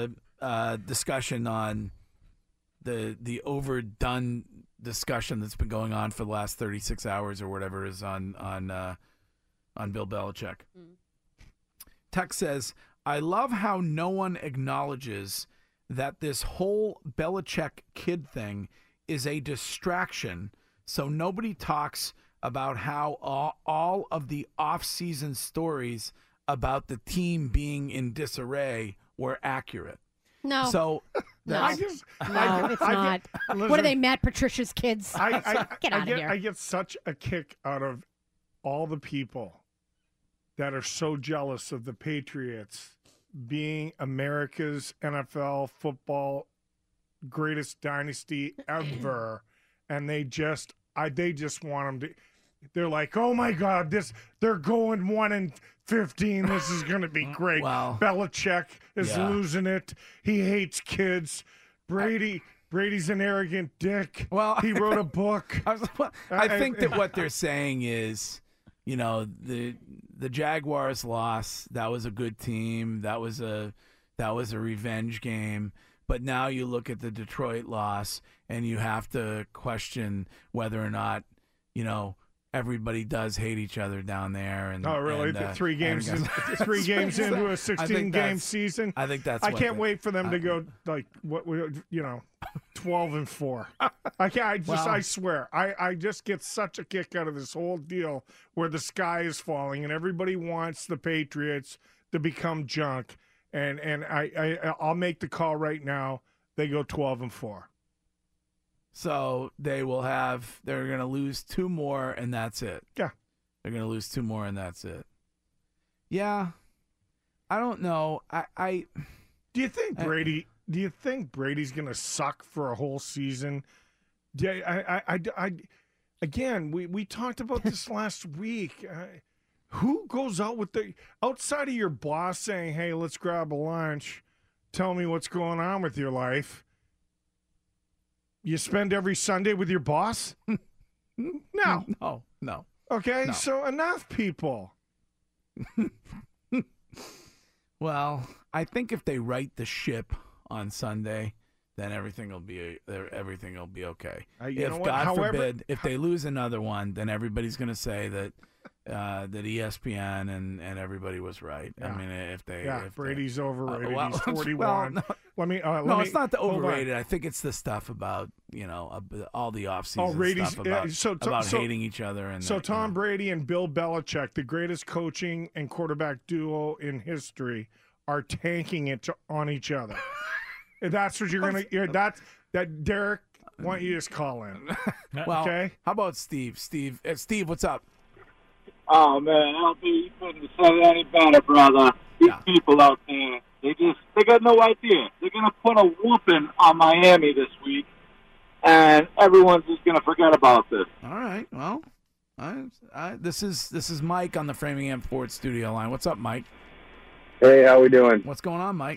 [SPEAKER 5] uh, discussion on the the overdone discussion that's been going on for the last thirty-six hours or whatever is on on uh, on Bill Belichick. Mm. Tech says, I love how no one acknowledges that this whole Belichick kid thing is a distraction, so nobody talks about how all, all of the off-season stories about the team being in disarray were accurate.
[SPEAKER 7] No.
[SPEAKER 5] So
[SPEAKER 7] no,
[SPEAKER 4] I just,
[SPEAKER 7] no
[SPEAKER 4] I,
[SPEAKER 7] it's
[SPEAKER 4] I
[SPEAKER 7] not.
[SPEAKER 4] Get, listen,
[SPEAKER 7] what are they, Matt Patricia's kids?
[SPEAKER 4] I, I,
[SPEAKER 7] Get
[SPEAKER 4] I
[SPEAKER 7] out
[SPEAKER 4] get,
[SPEAKER 7] of here.
[SPEAKER 4] I get such a kick out of all the people that are so jealous of the Patriots being America's N F L football greatest dynasty ever, and they just, I, they just want them to. They're like, oh my God, this they're going one and fifteen. This is going to be great.
[SPEAKER 5] Wow.
[SPEAKER 4] Belichick is
[SPEAKER 5] Yeah.
[SPEAKER 4] losing it. He hates kids. Brady, Brady's an arrogant dick.
[SPEAKER 5] Well,
[SPEAKER 4] he wrote a book.
[SPEAKER 5] I, was, I think that what they're saying is, you know, the the Jaguars lost. That was a good team. That was a that was a revenge game. But now you look at the Detroit loss, and you have to question whether or not, you know, everybody does hate each other down there. And
[SPEAKER 4] oh, really?
[SPEAKER 5] And, uh,
[SPEAKER 4] three games, in, three games into a sixteen-game season.
[SPEAKER 5] I think that's.
[SPEAKER 4] I
[SPEAKER 5] what
[SPEAKER 4] can't
[SPEAKER 5] they,
[SPEAKER 4] wait for them
[SPEAKER 5] I,
[SPEAKER 4] to go like what you know, twelve and four. I can't. I just.
[SPEAKER 5] Well,
[SPEAKER 4] I swear. I. I just get such a kick out of this whole deal where the sky is falling and everybody wants the Patriots to become junk. And and I, I I'll make the call right now. They go twelve and four.
[SPEAKER 5] So they will have, they're going to lose two more, and that's it.
[SPEAKER 4] Yeah.
[SPEAKER 5] They're going to lose two more, and that's it. Yeah. I don't know. I, I
[SPEAKER 4] do you think Brady, I, do you think Brady's going to suck for a whole season? Do, I, I, I, I, again, we, we talked about this last week. Uh, who goes out with the, outside of your boss saying, hey, let's grab a lunch, tell me what's going on with your life? You spend every Sunday with your boss? No.
[SPEAKER 5] No, no.
[SPEAKER 4] Okay,
[SPEAKER 5] no.
[SPEAKER 4] So enough, people.
[SPEAKER 5] Well, I think if they right the ship on Sunday, then everything will be everything will be okay.
[SPEAKER 4] Uh, you know
[SPEAKER 5] if
[SPEAKER 4] what?
[SPEAKER 5] God
[SPEAKER 4] However,
[SPEAKER 5] forbid, if they lose another one, then everybody's going to say that uh, that E S P N and, and everybody was right.
[SPEAKER 4] Yeah.
[SPEAKER 5] I mean, if they
[SPEAKER 4] yeah,
[SPEAKER 5] if
[SPEAKER 4] Brady's
[SPEAKER 5] they,
[SPEAKER 4] overrated.
[SPEAKER 5] Uh, well,
[SPEAKER 4] He's forty-one.
[SPEAKER 5] Well, no,
[SPEAKER 4] let me. Uh, let
[SPEAKER 5] no,
[SPEAKER 4] me,
[SPEAKER 5] it's not the
[SPEAKER 4] hold on.
[SPEAKER 5] overrated. I think it's the stuff about you know uh, all the offseason
[SPEAKER 4] Oh, Brady's
[SPEAKER 5] stuff about,
[SPEAKER 4] uh, so,
[SPEAKER 5] about
[SPEAKER 4] so,
[SPEAKER 5] hating each other and
[SPEAKER 4] so
[SPEAKER 5] that,
[SPEAKER 4] Tom
[SPEAKER 5] you know.
[SPEAKER 4] Brady and Bill Belichick, the greatest coaching and quarterback duo in history, are tanking it to, on each other. If that's what you're gonna. You're, that's that. Derek, why don't you just call in?
[SPEAKER 5] Well,
[SPEAKER 4] okay.
[SPEAKER 5] How about Steve? Steve, uh, Steve, what's up?
[SPEAKER 19] Oh man, L B, you couldn't have said it any better, brother. These
[SPEAKER 5] Yeah.
[SPEAKER 19] people out there, they just they got no idea. They're gonna put a whooping on Miami this week, and everyone's just gonna forget about this.
[SPEAKER 5] All right. Well, I, I, this is this is Mike on the Framingham Sports Studio line. What's up, Mike?
[SPEAKER 18] Hey, how we doing?
[SPEAKER 5] What's going on, Mike?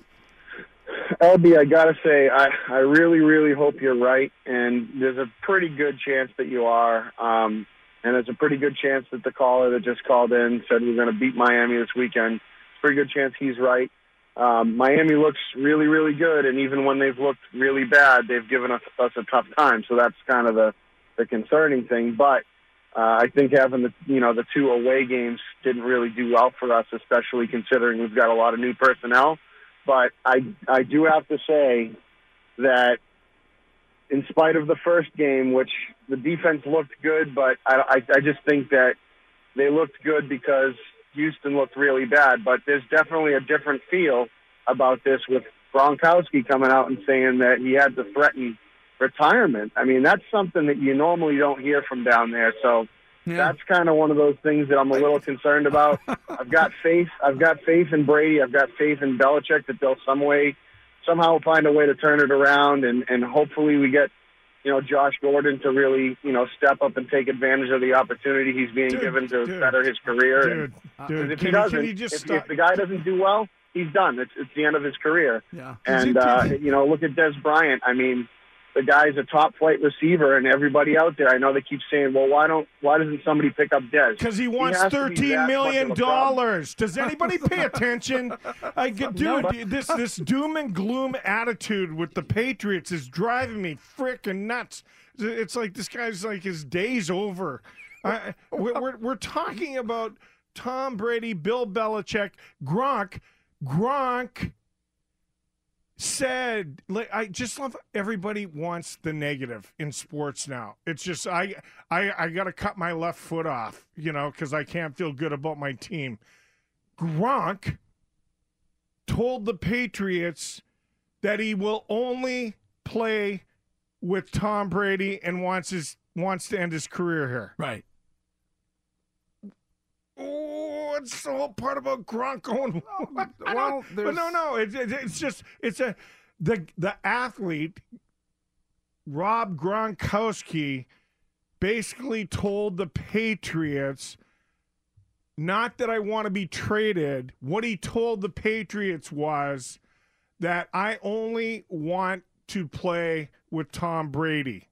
[SPEAKER 18] L B, I gotta say, I, I really, really hope you're right, and there's a pretty good chance that you are. Um, and there's a pretty good chance that the caller that just called in said we're going to beat Miami this weekend. It's a pretty good chance he's right. Um, Miami looks really, really good, and even when they've looked really bad, they've given us, us a tough time. So that's kind of the, the concerning thing. But uh, I think having the you know the two away games didn't really do well for us, especially considering we've got a lot of new personnel. But I I do have to say that in spite of the first game, which the defense looked good, but I, I, I just think that they looked good because Houston looked really bad. But there's definitely a different feel about this with Gronkowski coming out and saying that he had to threaten retirement. I mean, that's something that you normally don't hear from down there. So yeah. That's kind of one of those things that I'm a little concerned about. I've got faith. I've got faith in Brady. I've got faith in Belichick that they'll some way, somehow find a way to turn it around, and, and hopefully we get, you know, Josh Gordon to really, you know, step up and take advantage of the opportunity he's being
[SPEAKER 4] dude,
[SPEAKER 18] given to
[SPEAKER 4] dude,
[SPEAKER 18] better his career.
[SPEAKER 4] Dude,
[SPEAKER 18] and,
[SPEAKER 4] dude,
[SPEAKER 18] if
[SPEAKER 4] can
[SPEAKER 18] he
[SPEAKER 4] you,
[SPEAKER 18] doesn't,
[SPEAKER 4] can you just
[SPEAKER 18] if,
[SPEAKER 4] stop?
[SPEAKER 18] if the guy doesn't do well, he's done. It's it's the end of his career.
[SPEAKER 5] Yeah.
[SPEAKER 18] And uh, you know, look at Des Bryant. I mean, The guy's a top flight receiver, and everybody out there, I know they keep saying, well, why don't why doesn't somebody pick up Dez?
[SPEAKER 4] Because he wants
[SPEAKER 18] has to be
[SPEAKER 4] thirteen
[SPEAKER 18] that
[SPEAKER 4] million
[SPEAKER 18] much of a problem.
[SPEAKER 4] dollars. Does anybody pay attention? I get, dude,
[SPEAKER 18] No.
[SPEAKER 4] this this doom and gloom attitude with the Patriots is driving me freaking nuts. It's like this guy's like his day's over. I, we're, we're we're talking about Tom Brady, Bill Belichick, Gronk, Gronk. Said, like, I just love everybody wants the negative in sports now. It's just I I I got to cut my left foot off, you know, because I can't feel good about my team. Gronk told the Patriots that he will only play with Tom Brady and wants his wants to end his career here.
[SPEAKER 5] Right.
[SPEAKER 4] Oh, it's the whole part about Gronk going. Well,
[SPEAKER 5] well
[SPEAKER 4] but no, no, it's it, it's just it's a the the athlete Rob Gronkowski basically told the Patriots, not that I want to be traded. What he told the Patriots was that I only want to play with Tom Brady.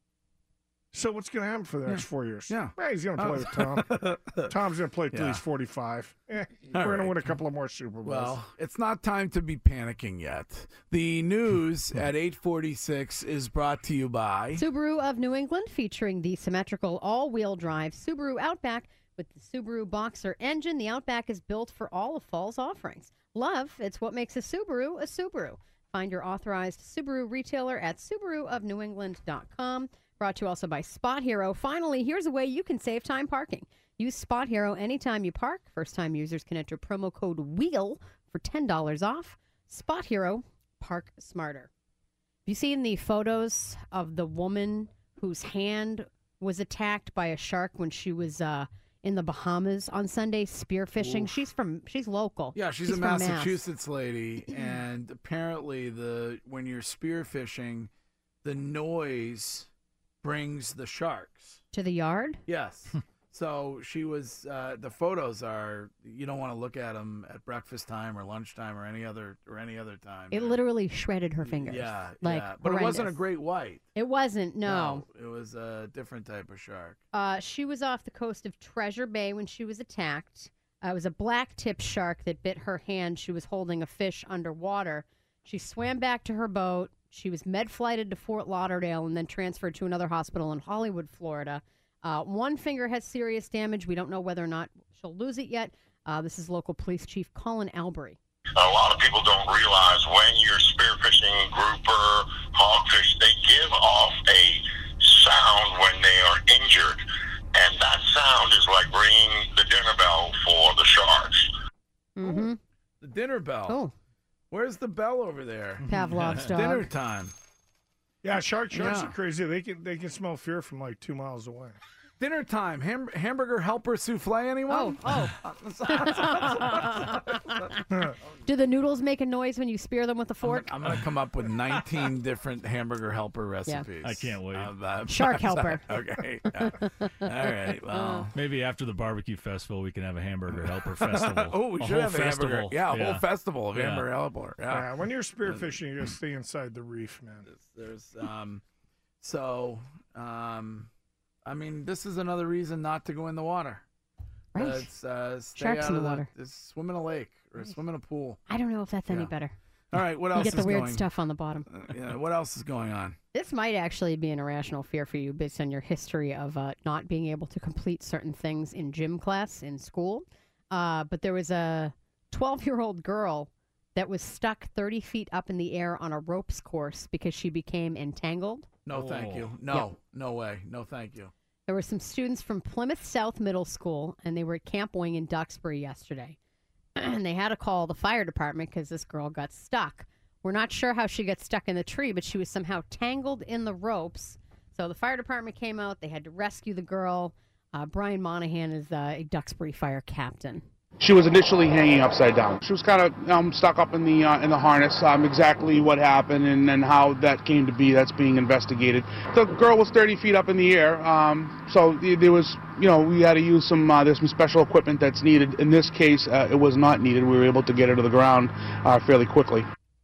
[SPEAKER 4] So what's going to happen for the next
[SPEAKER 5] Yeah.
[SPEAKER 4] four years?
[SPEAKER 5] Yeah.
[SPEAKER 4] Well, he's going to play
[SPEAKER 5] Oh.
[SPEAKER 4] with Tom. Tom's going to play till
[SPEAKER 5] Yeah.
[SPEAKER 4] he's forty-five. Eh,
[SPEAKER 5] All
[SPEAKER 4] we're going
[SPEAKER 5] right.
[SPEAKER 4] to win a couple of more Super Bowls.
[SPEAKER 5] Well, it's not time to be panicking yet. The news at eight forty-six is brought to you by
[SPEAKER 7] Subaru of New England, featuring the symmetrical all-wheel drive Subaru Outback with the Subaru Boxer engine. The Outback is built for all of fall's offerings. Love, it's what makes a Subaru a Subaru. Find your authorized Subaru retailer at Subaru of New England dot com. Brought to you also by Spot Hero. Finally, here's a way you can save time parking. Use Spot Hero anytime you park. First-time users can enter promo code WHEEL for ten dollars off. Spot Hero, park smarter. Have you seen the photos of the woman whose hand was attacked by a shark when she was uh, in the Bahamas on Sunday spearfishing?
[SPEAKER 5] Oof.
[SPEAKER 7] She's from she's local.
[SPEAKER 5] Yeah, she's,
[SPEAKER 7] she's
[SPEAKER 5] a
[SPEAKER 7] from Mass.
[SPEAKER 5] Massachusetts lady, and apparently the when you're spearfishing, the noise brings the sharks
[SPEAKER 7] to the yard.
[SPEAKER 5] Yes. So she was. Uh, the photos are. You don't want to look at them at breakfast time or lunchtime or any other or any other time.
[SPEAKER 7] It literally shredded her fingers.
[SPEAKER 5] Yeah,
[SPEAKER 7] like
[SPEAKER 5] yeah. But it wasn't a
[SPEAKER 7] horrendous.
[SPEAKER 5] great white.
[SPEAKER 7] It wasn't. No.
[SPEAKER 5] No, it was a different type of shark.
[SPEAKER 7] Uh, she was off the coast of Treasure Bay when she was attacked. Uh, it was a black-tipped shark that bit her hand. She was holding a fish underwater. She swam back to her boat. She was med-flighted to Fort Lauderdale and then transferred to another hospital in Hollywood, Florida. Uh, one finger has serious damage. We don't know whether or not she'll lose it yet. Uh, this is local police chief Colin Albury.
[SPEAKER 20] A lot of people don't realize when you're spearfishing, grouper, hogfish, they give off a sound when they are injured. And that sound is like ringing the dinner bell for the sharks.
[SPEAKER 7] Mm-hmm.
[SPEAKER 5] The dinner bell.
[SPEAKER 7] Oh.
[SPEAKER 5] Where's the bell over there?
[SPEAKER 7] Pavlov's dog.
[SPEAKER 5] Dinner time.
[SPEAKER 4] Yeah, shark sharks
[SPEAKER 5] Yeah.
[SPEAKER 4] are crazy. They can they can smell fear from like two miles away.
[SPEAKER 5] Dinner time. Ham- hamburger helper souffle, anyone?
[SPEAKER 7] Oh, Do the noodles make a noise when you spear them with a fork?
[SPEAKER 5] I'm going to come up with nineteen different hamburger helper recipes.
[SPEAKER 6] I can't wait.
[SPEAKER 5] Uh, uh,
[SPEAKER 7] Shark helper.
[SPEAKER 5] Okay. Yeah. All right. Well,
[SPEAKER 6] Maybe after the barbecue festival, we can have a hamburger helper festival.
[SPEAKER 5] oh, we
[SPEAKER 6] A
[SPEAKER 5] should
[SPEAKER 6] whole
[SPEAKER 5] have a hamburger.
[SPEAKER 6] festival.
[SPEAKER 5] Yeah, a whole festival of
[SPEAKER 6] Yeah.
[SPEAKER 5] hamburger helper. Yeah.
[SPEAKER 4] Yeah, when you're spearfishing, you gotta stay inside the reef, man.
[SPEAKER 5] There's um, so um, I mean, this is another reason not to go in the water.
[SPEAKER 7] Right.
[SPEAKER 5] Uh, it's, uh, stay
[SPEAKER 7] Sharks
[SPEAKER 5] out
[SPEAKER 7] in
[SPEAKER 5] of
[SPEAKER 7] the water.
[SPEAKER 5] Just swim in a lake or swim in a pool.
[SPEAKER 7] I don't know if that's any
[SPEAKER 5] Yeah.
[SPEAKER 7] better.
[SPEAKER 5] All right. What
[SPEAKER 7] You
[SPEAKER 5] else
[SPEAKER 7] get the
[SPEAKER 5] is
[SPEAKER 7] weird
[SPEAKER 5] going?
[SPEAKER 7] stuff on the bottom.
[SPEAKER 5] Uh, yeah. What else is going on?
[SPEAKER 7] This might actually be an irrational fear for you based on your history of uh, not being able to complete certain things in gym class in school. Uh, but there was a twelve-year-old girl that was stuck thirty feet up in the air on a ropes course because she became entangled.
[SPEAKER 5] No, thank you.
[SPEAKER 6] Oh.
[SPEAKER 5] No,
[SPEAKER 7] Yep.
[SPEAKER 5] no way. No, thank you.
[SPEAKER 7] There were some students from Plymouth South Middle School, and they were at Camp Wing in Duxbury yesterday. And they had to call the fire department because this girl got stuck. We're not sure how she got stuck in the tree, but she was somehow tangled in the ropes. So the fire department came out. They had to rescue the girl. Uh, Brian Monahan is uh, a Duxbury fire captain.
[SPEAKER 21] She was initially hanging upside down. She was kind of um, stuck up in the uh, in the harness. Um, exactly what happened and, and how that came to be, that's being investigated. The girl was thirty feet up in the air, um, so there was, you know, we had to use some, uh, there's some special equipment that's needed. In this case, uh, it was not needed. We were able to get her to the ground uh, fairly quickly.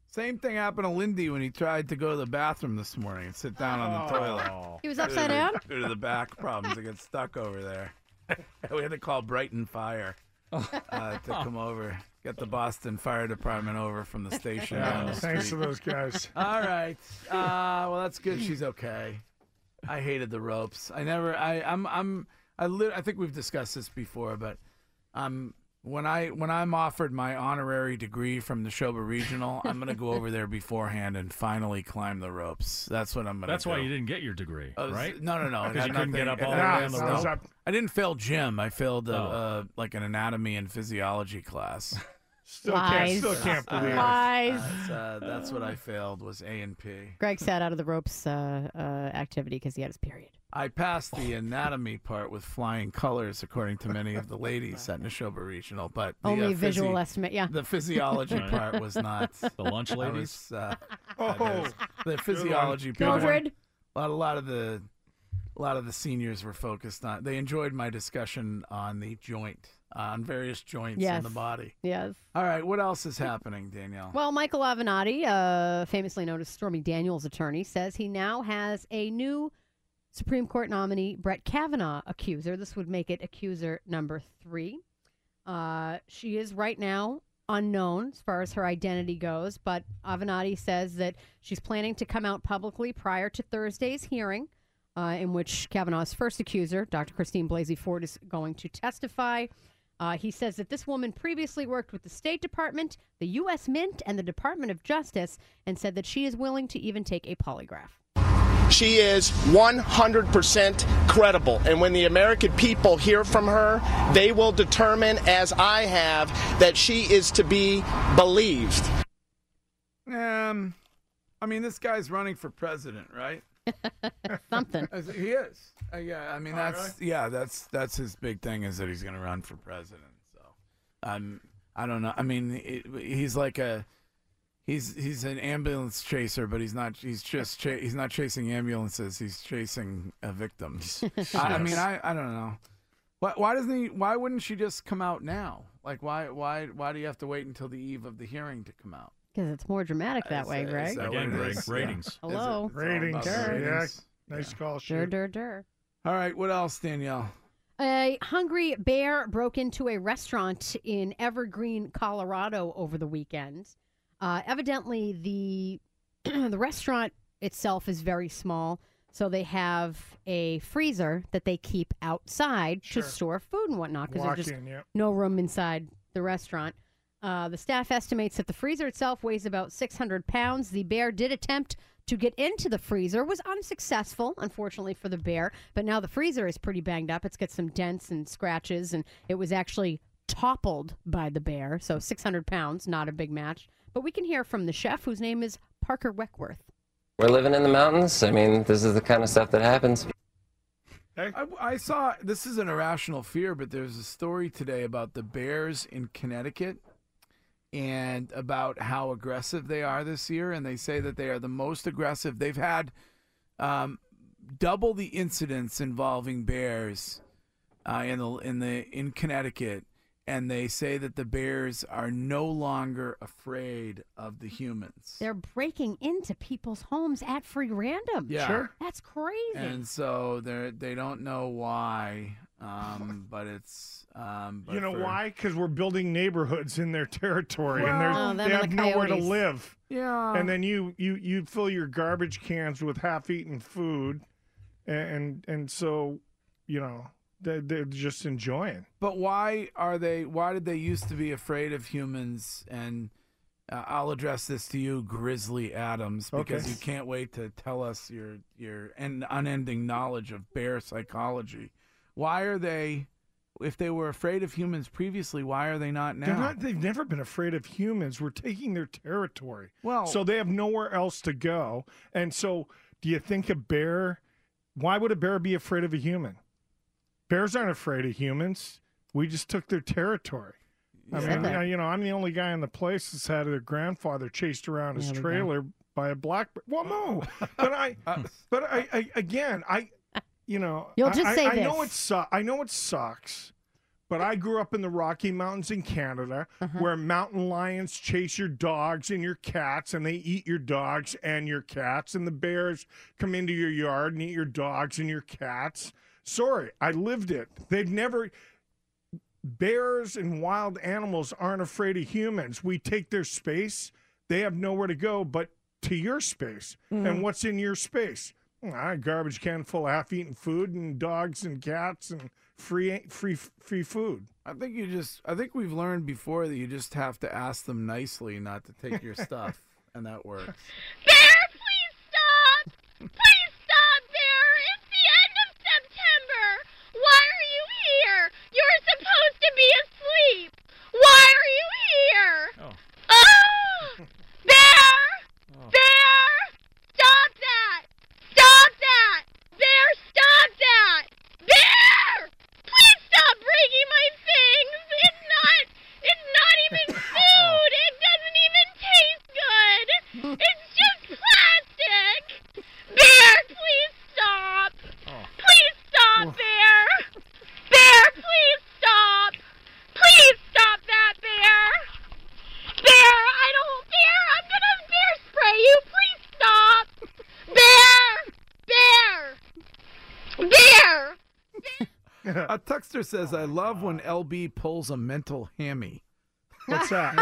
[SPEAKER 5] Same thing happened to Lindy when he tried to go to the bathroom this morning and sit down on the toilet.
[SPEAKER 7] He was upside down?
[SPEAKER 5] Due to the back problems, it got stuck over there. We had to call Brighton Fire uh, to come over, get the Boston Fire Department over from the station.
[SPEAKER 4] Yeah,
[SPEAKER 5] down the
[SPEAKER 4] thanks
[SPEAKER 5] street.
[SPEAKER 4] to those guys.
[SPEAKER 5] All right. Uh, well, that's good. She's okay. I hated the ropes. I never. I. I'm. I'm. I. Li- I think we've discussed this before, but um, when I when I'm offered my honorary degree from the Neshoba Regional, I'm gonna go over there beforehand and finally climb the ropes. That's what I'm gonna.
[SPEAKER 6] That's
[SPEAKER 5] do.
[SPEAKER 6] why you didn't get your degree,
[SPEAKER 5] Uh,
[SPEAKER 6] right?
[SPEAKER 5] No, no, no. It
[SPEAKER 6] Because
[SPEAKER 5] had
[SPEAKER 6] you couldn't
[SPEAKER 5] nothing-
[SPEAKER 6] get up
[SPEAKER 5] it
[SPEAKER 6] all the
[SPEAKER 5] had
[SPEAKER 6] way on the
[SPEAKER 5] nothing-
[SPEAKER 6] rope.
[SPEAKER 5] I didn't fail gym. I failed a,
[SPEAKER 6] Oh.
[SPEAKER 5] uh, like an anatomy and physiology class.
[SPEAKER 4] Still can't, still can't believe it.
[SPEAKER 7] Lies.
[SPEAKER 5] That's, uh, that's what I failed was A and P.
[SPEAKER 7] Greg sat out of the ropes uh, uh, activity because he had his period.
[SPEAKER 5] I passed the anatomy part with flying colors, according to many of the ladies at Neshoba Regional. But the,
[SPEAKER 7] Only
[SPEAKER 5] uh,
[SPEAKER 7] visual
[SPEAKER 5] physi-
[SPEAKER 7] estimate, yeah.
[SPEAKER 5] The physiology
[SPEAKER 6] Right.
[SPEAKER 5] part was not.
[SPEAKER 6] The lunch
[SPEAKER 5] I
[SPEAKER 6] ladies?
[SPEAKER 5] was, uh,
[SPEAKER 4] Oh,
[SPEAKER 5] that is- the physiology
[SPEAKER 7] Good
[SPEAKER 5] part.
[SPEAKER 7] one. Mildred?
[SPEAKER 5] A lot, a lot of the, a lot of the seniors were focused on. They enjoyed my discussion on the joint, on various joints
[SPEAKER 7] Yes.
[SPEAKER 5] in the body.
[SPEAKER 7] Yes.
[SPEAKER 5] All right, what else is happening, Danielle?
[SPEAKER 7] Well, Michael Avenatti, uh, famously known as Stormy Daniels' attorney, says he now has a new Supreme Court nominee, Brett Kavanaugh, accuser. This would make it accuser number three. Uh, she is right now unknown as far as her identity goes, but Avenatti says that she's planning to come out publicly prior to Thursday's hearing, uh, in which Kavanaugh's first accuser, Doctor Christine Blasey Ford, is going to testify. Uh, he says that this woman previously worked with the State Department, the U S Mint, and the Department of Justice, and said that she is willing to even take a polygraph.
[SPEAKER 1] She is one hundred percent credible. And when the American people hear from her, they will determine, as I have, that she is to be believed.
[SPEAKER 5] Um, I mean, this guy's running for president, right?
[SPEAKER 7] Something.
[SPEAKER 5] He is. Uh, yeah, I mean, that's yeah, that's that's his big thing is that he's going to run for president. So, um, I don't know. I mean, it, he's like a. He's he's an ambulance chaser, but he's not. He's just cha- he's not chasing ambulances. He's chasing uh, victims. I, I mean, I, I don't know. Why why doesn't he? Why wouldn't she just come out now? Like why why why do you have to wait until the eve of the hearing to come out?
[SPEAKER 7] Because it's more dramatic that
[SPEAKER 5] Is
[SPEAKER 7] way,
[SPEAKER 5] that-
[SPEAKER 7] Greg.
[SPEAKER 5] is that
[SPEAKER 6] Again,
[SPEAKER 5] what it
[SPEAKER 6] Greg,
[SPEAKER 5] is?
[SPEAKER 6] ratings.
[SPEAKER 5] Yeah.
[SPEAKER 7] Hello.
[SPEAKER 5] Is it? It's all
[SPEAKER 4] Ratings.
[SPEAKER 5] about
[SPEAKER 4] Yeah.
[SPEAKER 5] ratings.
[SPEAKER 4] Nice call,
[SPEAKER 7] Dur,
[SPEAKER 4] shit.
[SPEAKER 7] dur, dur.
[SPEAKER 5] All right, what else, Danielle?
[SPEAKER 7] A hungry bear broke into a restaurant in Evergreen, Colorado over the weekend. Uh, evidently, the the restaurant itself is very small, so they have a freezer that they keep outside
[SPEAKER 4] Sure.
[SPEAKER 7] to store food and whatnot because
[SPEAKER 4] Walk
[SPEAKER 7] there's just
[SPEAKER 4] in, yep.
[SPEAKER 7] no room inside the restaurant. Uh, the staff estimates that the freezer itself weighs about six hundred pounds. The bear did attempt to get into the freezer, was unsuccessful, unfortunately, for the bear. But now the freezer is pretty banged up. It's got some dents and scratches, and it was actually toppled by the bear. So six hundred pounds, not a big match. But we can hear from the chef, whose name is Parker Weckworth.
[SPEAKER 22] We're living in the mountains. I mean, this is the kind of stuff that happens.
[SPEAKER 5] I, I saw, this is an irrational fear, but there's a story today about the bears in Connecticut and about how aggressive they are this year. And they say that they are the most aggressive. They've had um, double the incidents involving bears uh, in the in the in Connecticut. And they say that the bears are no longer afraid of the humans.
[SPEAKER 7] They're breaking into people's homes at free random.
[SPEAKER 5] Yeah. Sure.
[SPEAKER 7] That's crazy.
[SPEAKER 5] And so they they don't know why, um, but it's um, but
[SPEAKER 4] You know
[SPEAKER 5] for-
[SPEAKER 4] why? Because we're building neighborhoods in their territory,
[SPEAKER 5] Well,
[SPEAKER 4] and
[SPEAKER 7] Oh,
[SPEAKER 4] there's,
[SPEAKER 7] them
[SPEAKER 4] they
[SPEAKER 7] and
[SPEAKER 4] have
[SPEAKER 7] the
[SPEAKER 4] nowhere to
[SPEAKER 7] coyotes.
[SPEAKER 4] live.
[SPEAKER 5] Yeah.
[SPEAKER 4] And then you you you fill your garbage cans with half-eaten food, and and so you know they're, they're just enjoying.
[SPEAKER 5] But why are they? Why did they used to be afraid of humans? And uh, I'll address this to you, Grizzly Adams, because
[SPEAKER 4] Okay.
[SPEAKER 5] you can't wait to tell us your your en- unending knowledge of bear psychology. Why are they? If they were afraid of humans previously, why are they not now?
[SPEAKER 4] They're not. They've never been afraid of humans. We're taking their territory.
[SPEAKER 5] Well-
[SPEAKER 4] so they have nowhere else to go. And so, do you think a bear? Why would a bear be afraid of a human? Bears aren't afraid of humans. We just took their territory. I
[SPEAKER 7] You
[SPEAKER 4] mean,
[SPEAKER 7] said that.
[SPEAKER 4] I- you know, I'm the only guy in the place that's had their grandfather chased around his
[SPEAKER 7] There we go.
[SPEAKER 4] trailer by a black. Well, no, but I, but I, I again, I, you know,
[SPEAKER 7] You'll
[SPEAKER 4] I-
[SPEAKER 7] just
[SPEAKER 4] I,
[SPEAKER 7] say
[SPEAKER 4] I know
[SPEAKER 7] this.
[SPEAKER 4] it su- I know it sucks, but I grew up in the Rocky Mountains in Canada,
[SPEAKER 7] Uh-huh.
[SPEAKER 4] where mountain lions chase your dogs and your cats, and they eat your dogs and your cats, and the bears come into your yard and eat your dogs and your cats. Sorry, I lived it. They've never... Bears and wild animals aren't afraid of humans. We take their space. They have nowhere to go but to your space.
[SPEAKER 5] Mhm.
[SPEAKER 4] And what's in your space? Ah, a garbage can full of half-eaten food and dogs and cats and free free free food.
[SPEAKER 5] I think you just. I think we've learned before that you just have to ask them nicely not to take your stuff, and that works.
[SPEAKER 2] Bear, please stop! Please stop, Bear! It's the end of September! Why are you here? You're supposed to be asleep! Why are you here?
[SPEAKER 6] Oh.
[SPEAKER 2] Oh! Bear! Bear! Stop that! Stop that! Bear, stop that! Bear! Please stop breaking my things! It's not... It's not even food! It doesn't even taste good! It's just plastic! Bear, please stop! Please stop, Bear! Bear, please stop! Please stop that, Bear! Bear, I don't... Bear, I'm gonna bear spray you! Please stop! Bear! Bear! Bear!
[SPEAKER 5] A texter says, "I love when L B pulls a mental hammy."
[SPEAKER 4] What's that?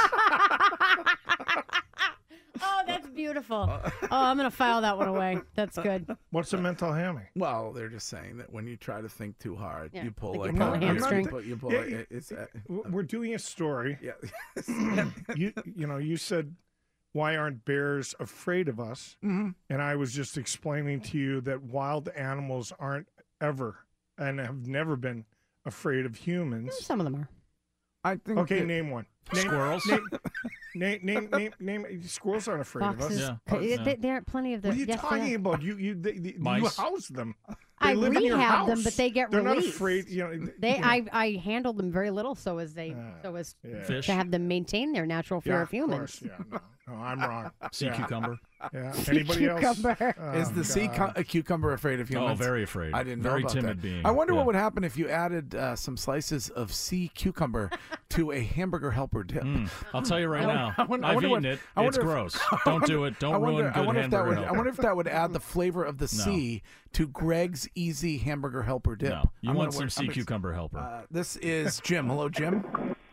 [SPEAKER 7] Oh, that's beautiful. Oh, I'm going to file that one away. That's good.
[SPEAKER 4] What's a mental hammy?
[SPEAKER 5] Well, they're just saying that when you try to think too hard,
[SPEAKER 7] Yeah,
[SPEAKER 5] you pull
[SPEAKER 7] like
[SPEAKER 5] like,
[SPEAKER 7] you pull a
[SPEAKER 5] you
[SPEAKER 7] hamstring.
[SPEAKER 5] pull- You pull,
[SPEAKER 4] Yeah,
[SPEAKER 5] it- it's, uh,
[SPEAKER 4] We're doing a story.
[SPEAKER 5] Yeah.
[SPEAKER 4] you you know, you said, why aren't bears afraid of us?
[SPEAKER 5] Mhm.
[SPEAKER 4] And I was just explaining to you that wild animals aren't ever and have never been afraid of humans.
[SPEAKER 7] Some of them are.
[SPEAKER 5] I think.
[SPEAKER 4] Okay,
[SPEAKER 5] that-
[SPEAKER 4] name one. Name,
[SPEAKER 6] Squirrels?
[SPEAKER 4] Name, name, name, name, name. Squirrels aren't afraid
[SPEAKER 7] Foxes.
[SPEAKER 4] of us.
[SPEAKER 7] Uh, There, there are plenty of the.
[SPEAKER 4] What are you
[SPEAKER 7] yes, they
[SPEAKER 4] talking
[SPEAKER 7] are.
[SPEAKER 4] about? You you they, they, you
[SPEAKER 6] Mice?
[SPEAKER 4] house them.
[SPEAKER 7] I
[SPEAKER 4] They live in your
[SPEAKER 7] rehab them,
[SPEAKER 4] house.
[SPEAKER 7] but they get
[SPEAKER 4] They're
[SPEAKER 7] released.
[SPEAKER 4] not afraid. You know.
[SPEAKER 7] They,
[SPEAKER 4] you know.
[SPEAKER 7] I, I handled them very little, so as they, so as
[SPEAKER 4] yeah.
[SPEAKER 6] Fish?
[SPEAKER 7] to have them maintain their natural fear
[SPEAKER 4] Yeah,
[SPEAKER 7] of humans.
[SPEAKER 4] course, yeah, no, no, I'm wrong.
[SPEAKER 6] Sea
[SPEAKER 4] Yeah.
[SPEAKER 6] cucumber.
[SPEAKER 4] Yeah.
[SPEAKER 7] Sea
[SPEAKER 4] Anybody else?
[SPEAKER 7] cucumber.
[SPEAKER 5] Is
[SPEAKER 4] Oh,
[SPEAKER 5] the sea
[SPEAKER 4] God.
[SPEAKER 5] cu- a cucumber afraid of humans?
[SPEAKER 6] Oh, very afraid.
[SPEAKER 5] I didn't know
[SPEAKER 6] Very
[SPEAKER 5] about
[SPEAKER 6] timid
[SPEAKER 5] that.
[SPEAKER 6] being.
[SPEAKER 5] I wonder
[SPEAKER 6] Yeah.
[SPEAKER 5] what would happen if you added uh, some slices of sea cucumber to a hamburger helper dip.
[SPEAKER 6] Mm, I'll tell you right
[SPEAKER 5] I
[SPEAKER 6] now.
[SPEAKER 5] wonder- I wonder- I
[SPEAKER 6] I've
[SPEAKER 5] wonder
[SPEAKER 6] eaten
[SPEAKER 5] what-
[SPEAKER 6] it.
[SPEAKER 5] I
[SPEAKER 6] It's
[SPEAKER 5] wonder if-
[SPEAKER 6] gross.
[SPEAKER 5] I
[SPEAKER 6] Don't
[SPEAKER 5] wonder-
[SPEAKER 6] do it. Don't
[SPEAKER 5] I wonder,
[SPEAKER 6] ruin
[SPEAKER 5] I
[SPEAKER 6] good
[SPEAKER 5] wonder if that
[SPEAKER 6] hamburger
[SPEAKER 5] would. I
[SPEAKER 6] helper.
[SPEAKER 5] wonder if that would add the flavor of the
[SPEAKER 6] No.
[SPEAKER 5] sea to Greg's Easy Hamburger Helper dip.
[SPEAKER 6] No, you
[SPEAKER 5] I'm
[SPEAKER 6] want
[SPEAKER 5] gonna
[SPEAKER 6] some
[SPEAKER 5] work-
[SPEAKER 6] sea
[SPEAKER 5] I'm ex-
[SPEAKER 6] cucumber helper.
[SPEAKER 5] Uh, this is Jim. Hello, Jim.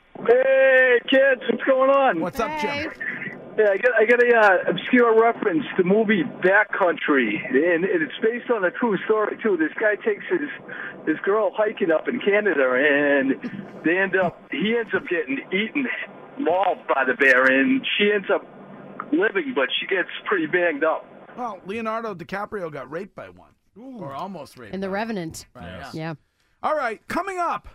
[SPEAKER 13] Hey, kids, what's going on?
[SPEAKER 5] What's up, Jim?
[SPEAKER 13] Yeah, I got I got a uh, obscure reference. The movie Backcountry, and it's based on a true story too. This guy takes his this girl hiking up in Canada, and they end up he ends up getting eaten, mauled by the bear, and she ends up living, but she gets pretty banged up.
[SPEAKER 5] Well, Leonardo DiCaprio got raped by one, or almost raped.
[SPEAKER 7] And the Revenant.
[SPEAKER 5] Right, Yes.
[SPEAKER 7] Yeah.
[SPEAKER 5] All right, coming up,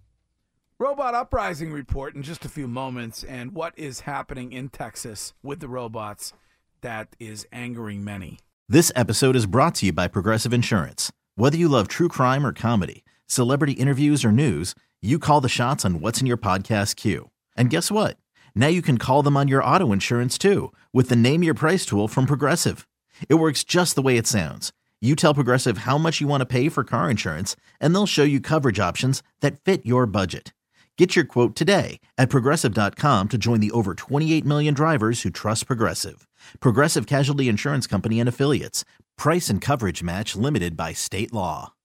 [SPEAKER 5] Robot Uprising report in just a few moments, and what is happening in Texas with the robots that is angering many.
[SPEAKER 3] This episode is brought to you by Progressive Insurance. Whether you love true crime or comedy, celebrity interviews or news, you call the shots on what's in your podcast queue. And guess what? Now you can call them on your auto insurance too with the Name Your Price tool from Progressive. It works just the way it sounds. You tell Progressive how much you want to pay for car insurance, and they'll show you coverage options that fit your budget. Get your quote today at Progressive dot com to join the over twenty-eight million drivers who trust Progressive. Progressive Casualty Insurance Company and Affiliates. Price and coverage match limited by state law.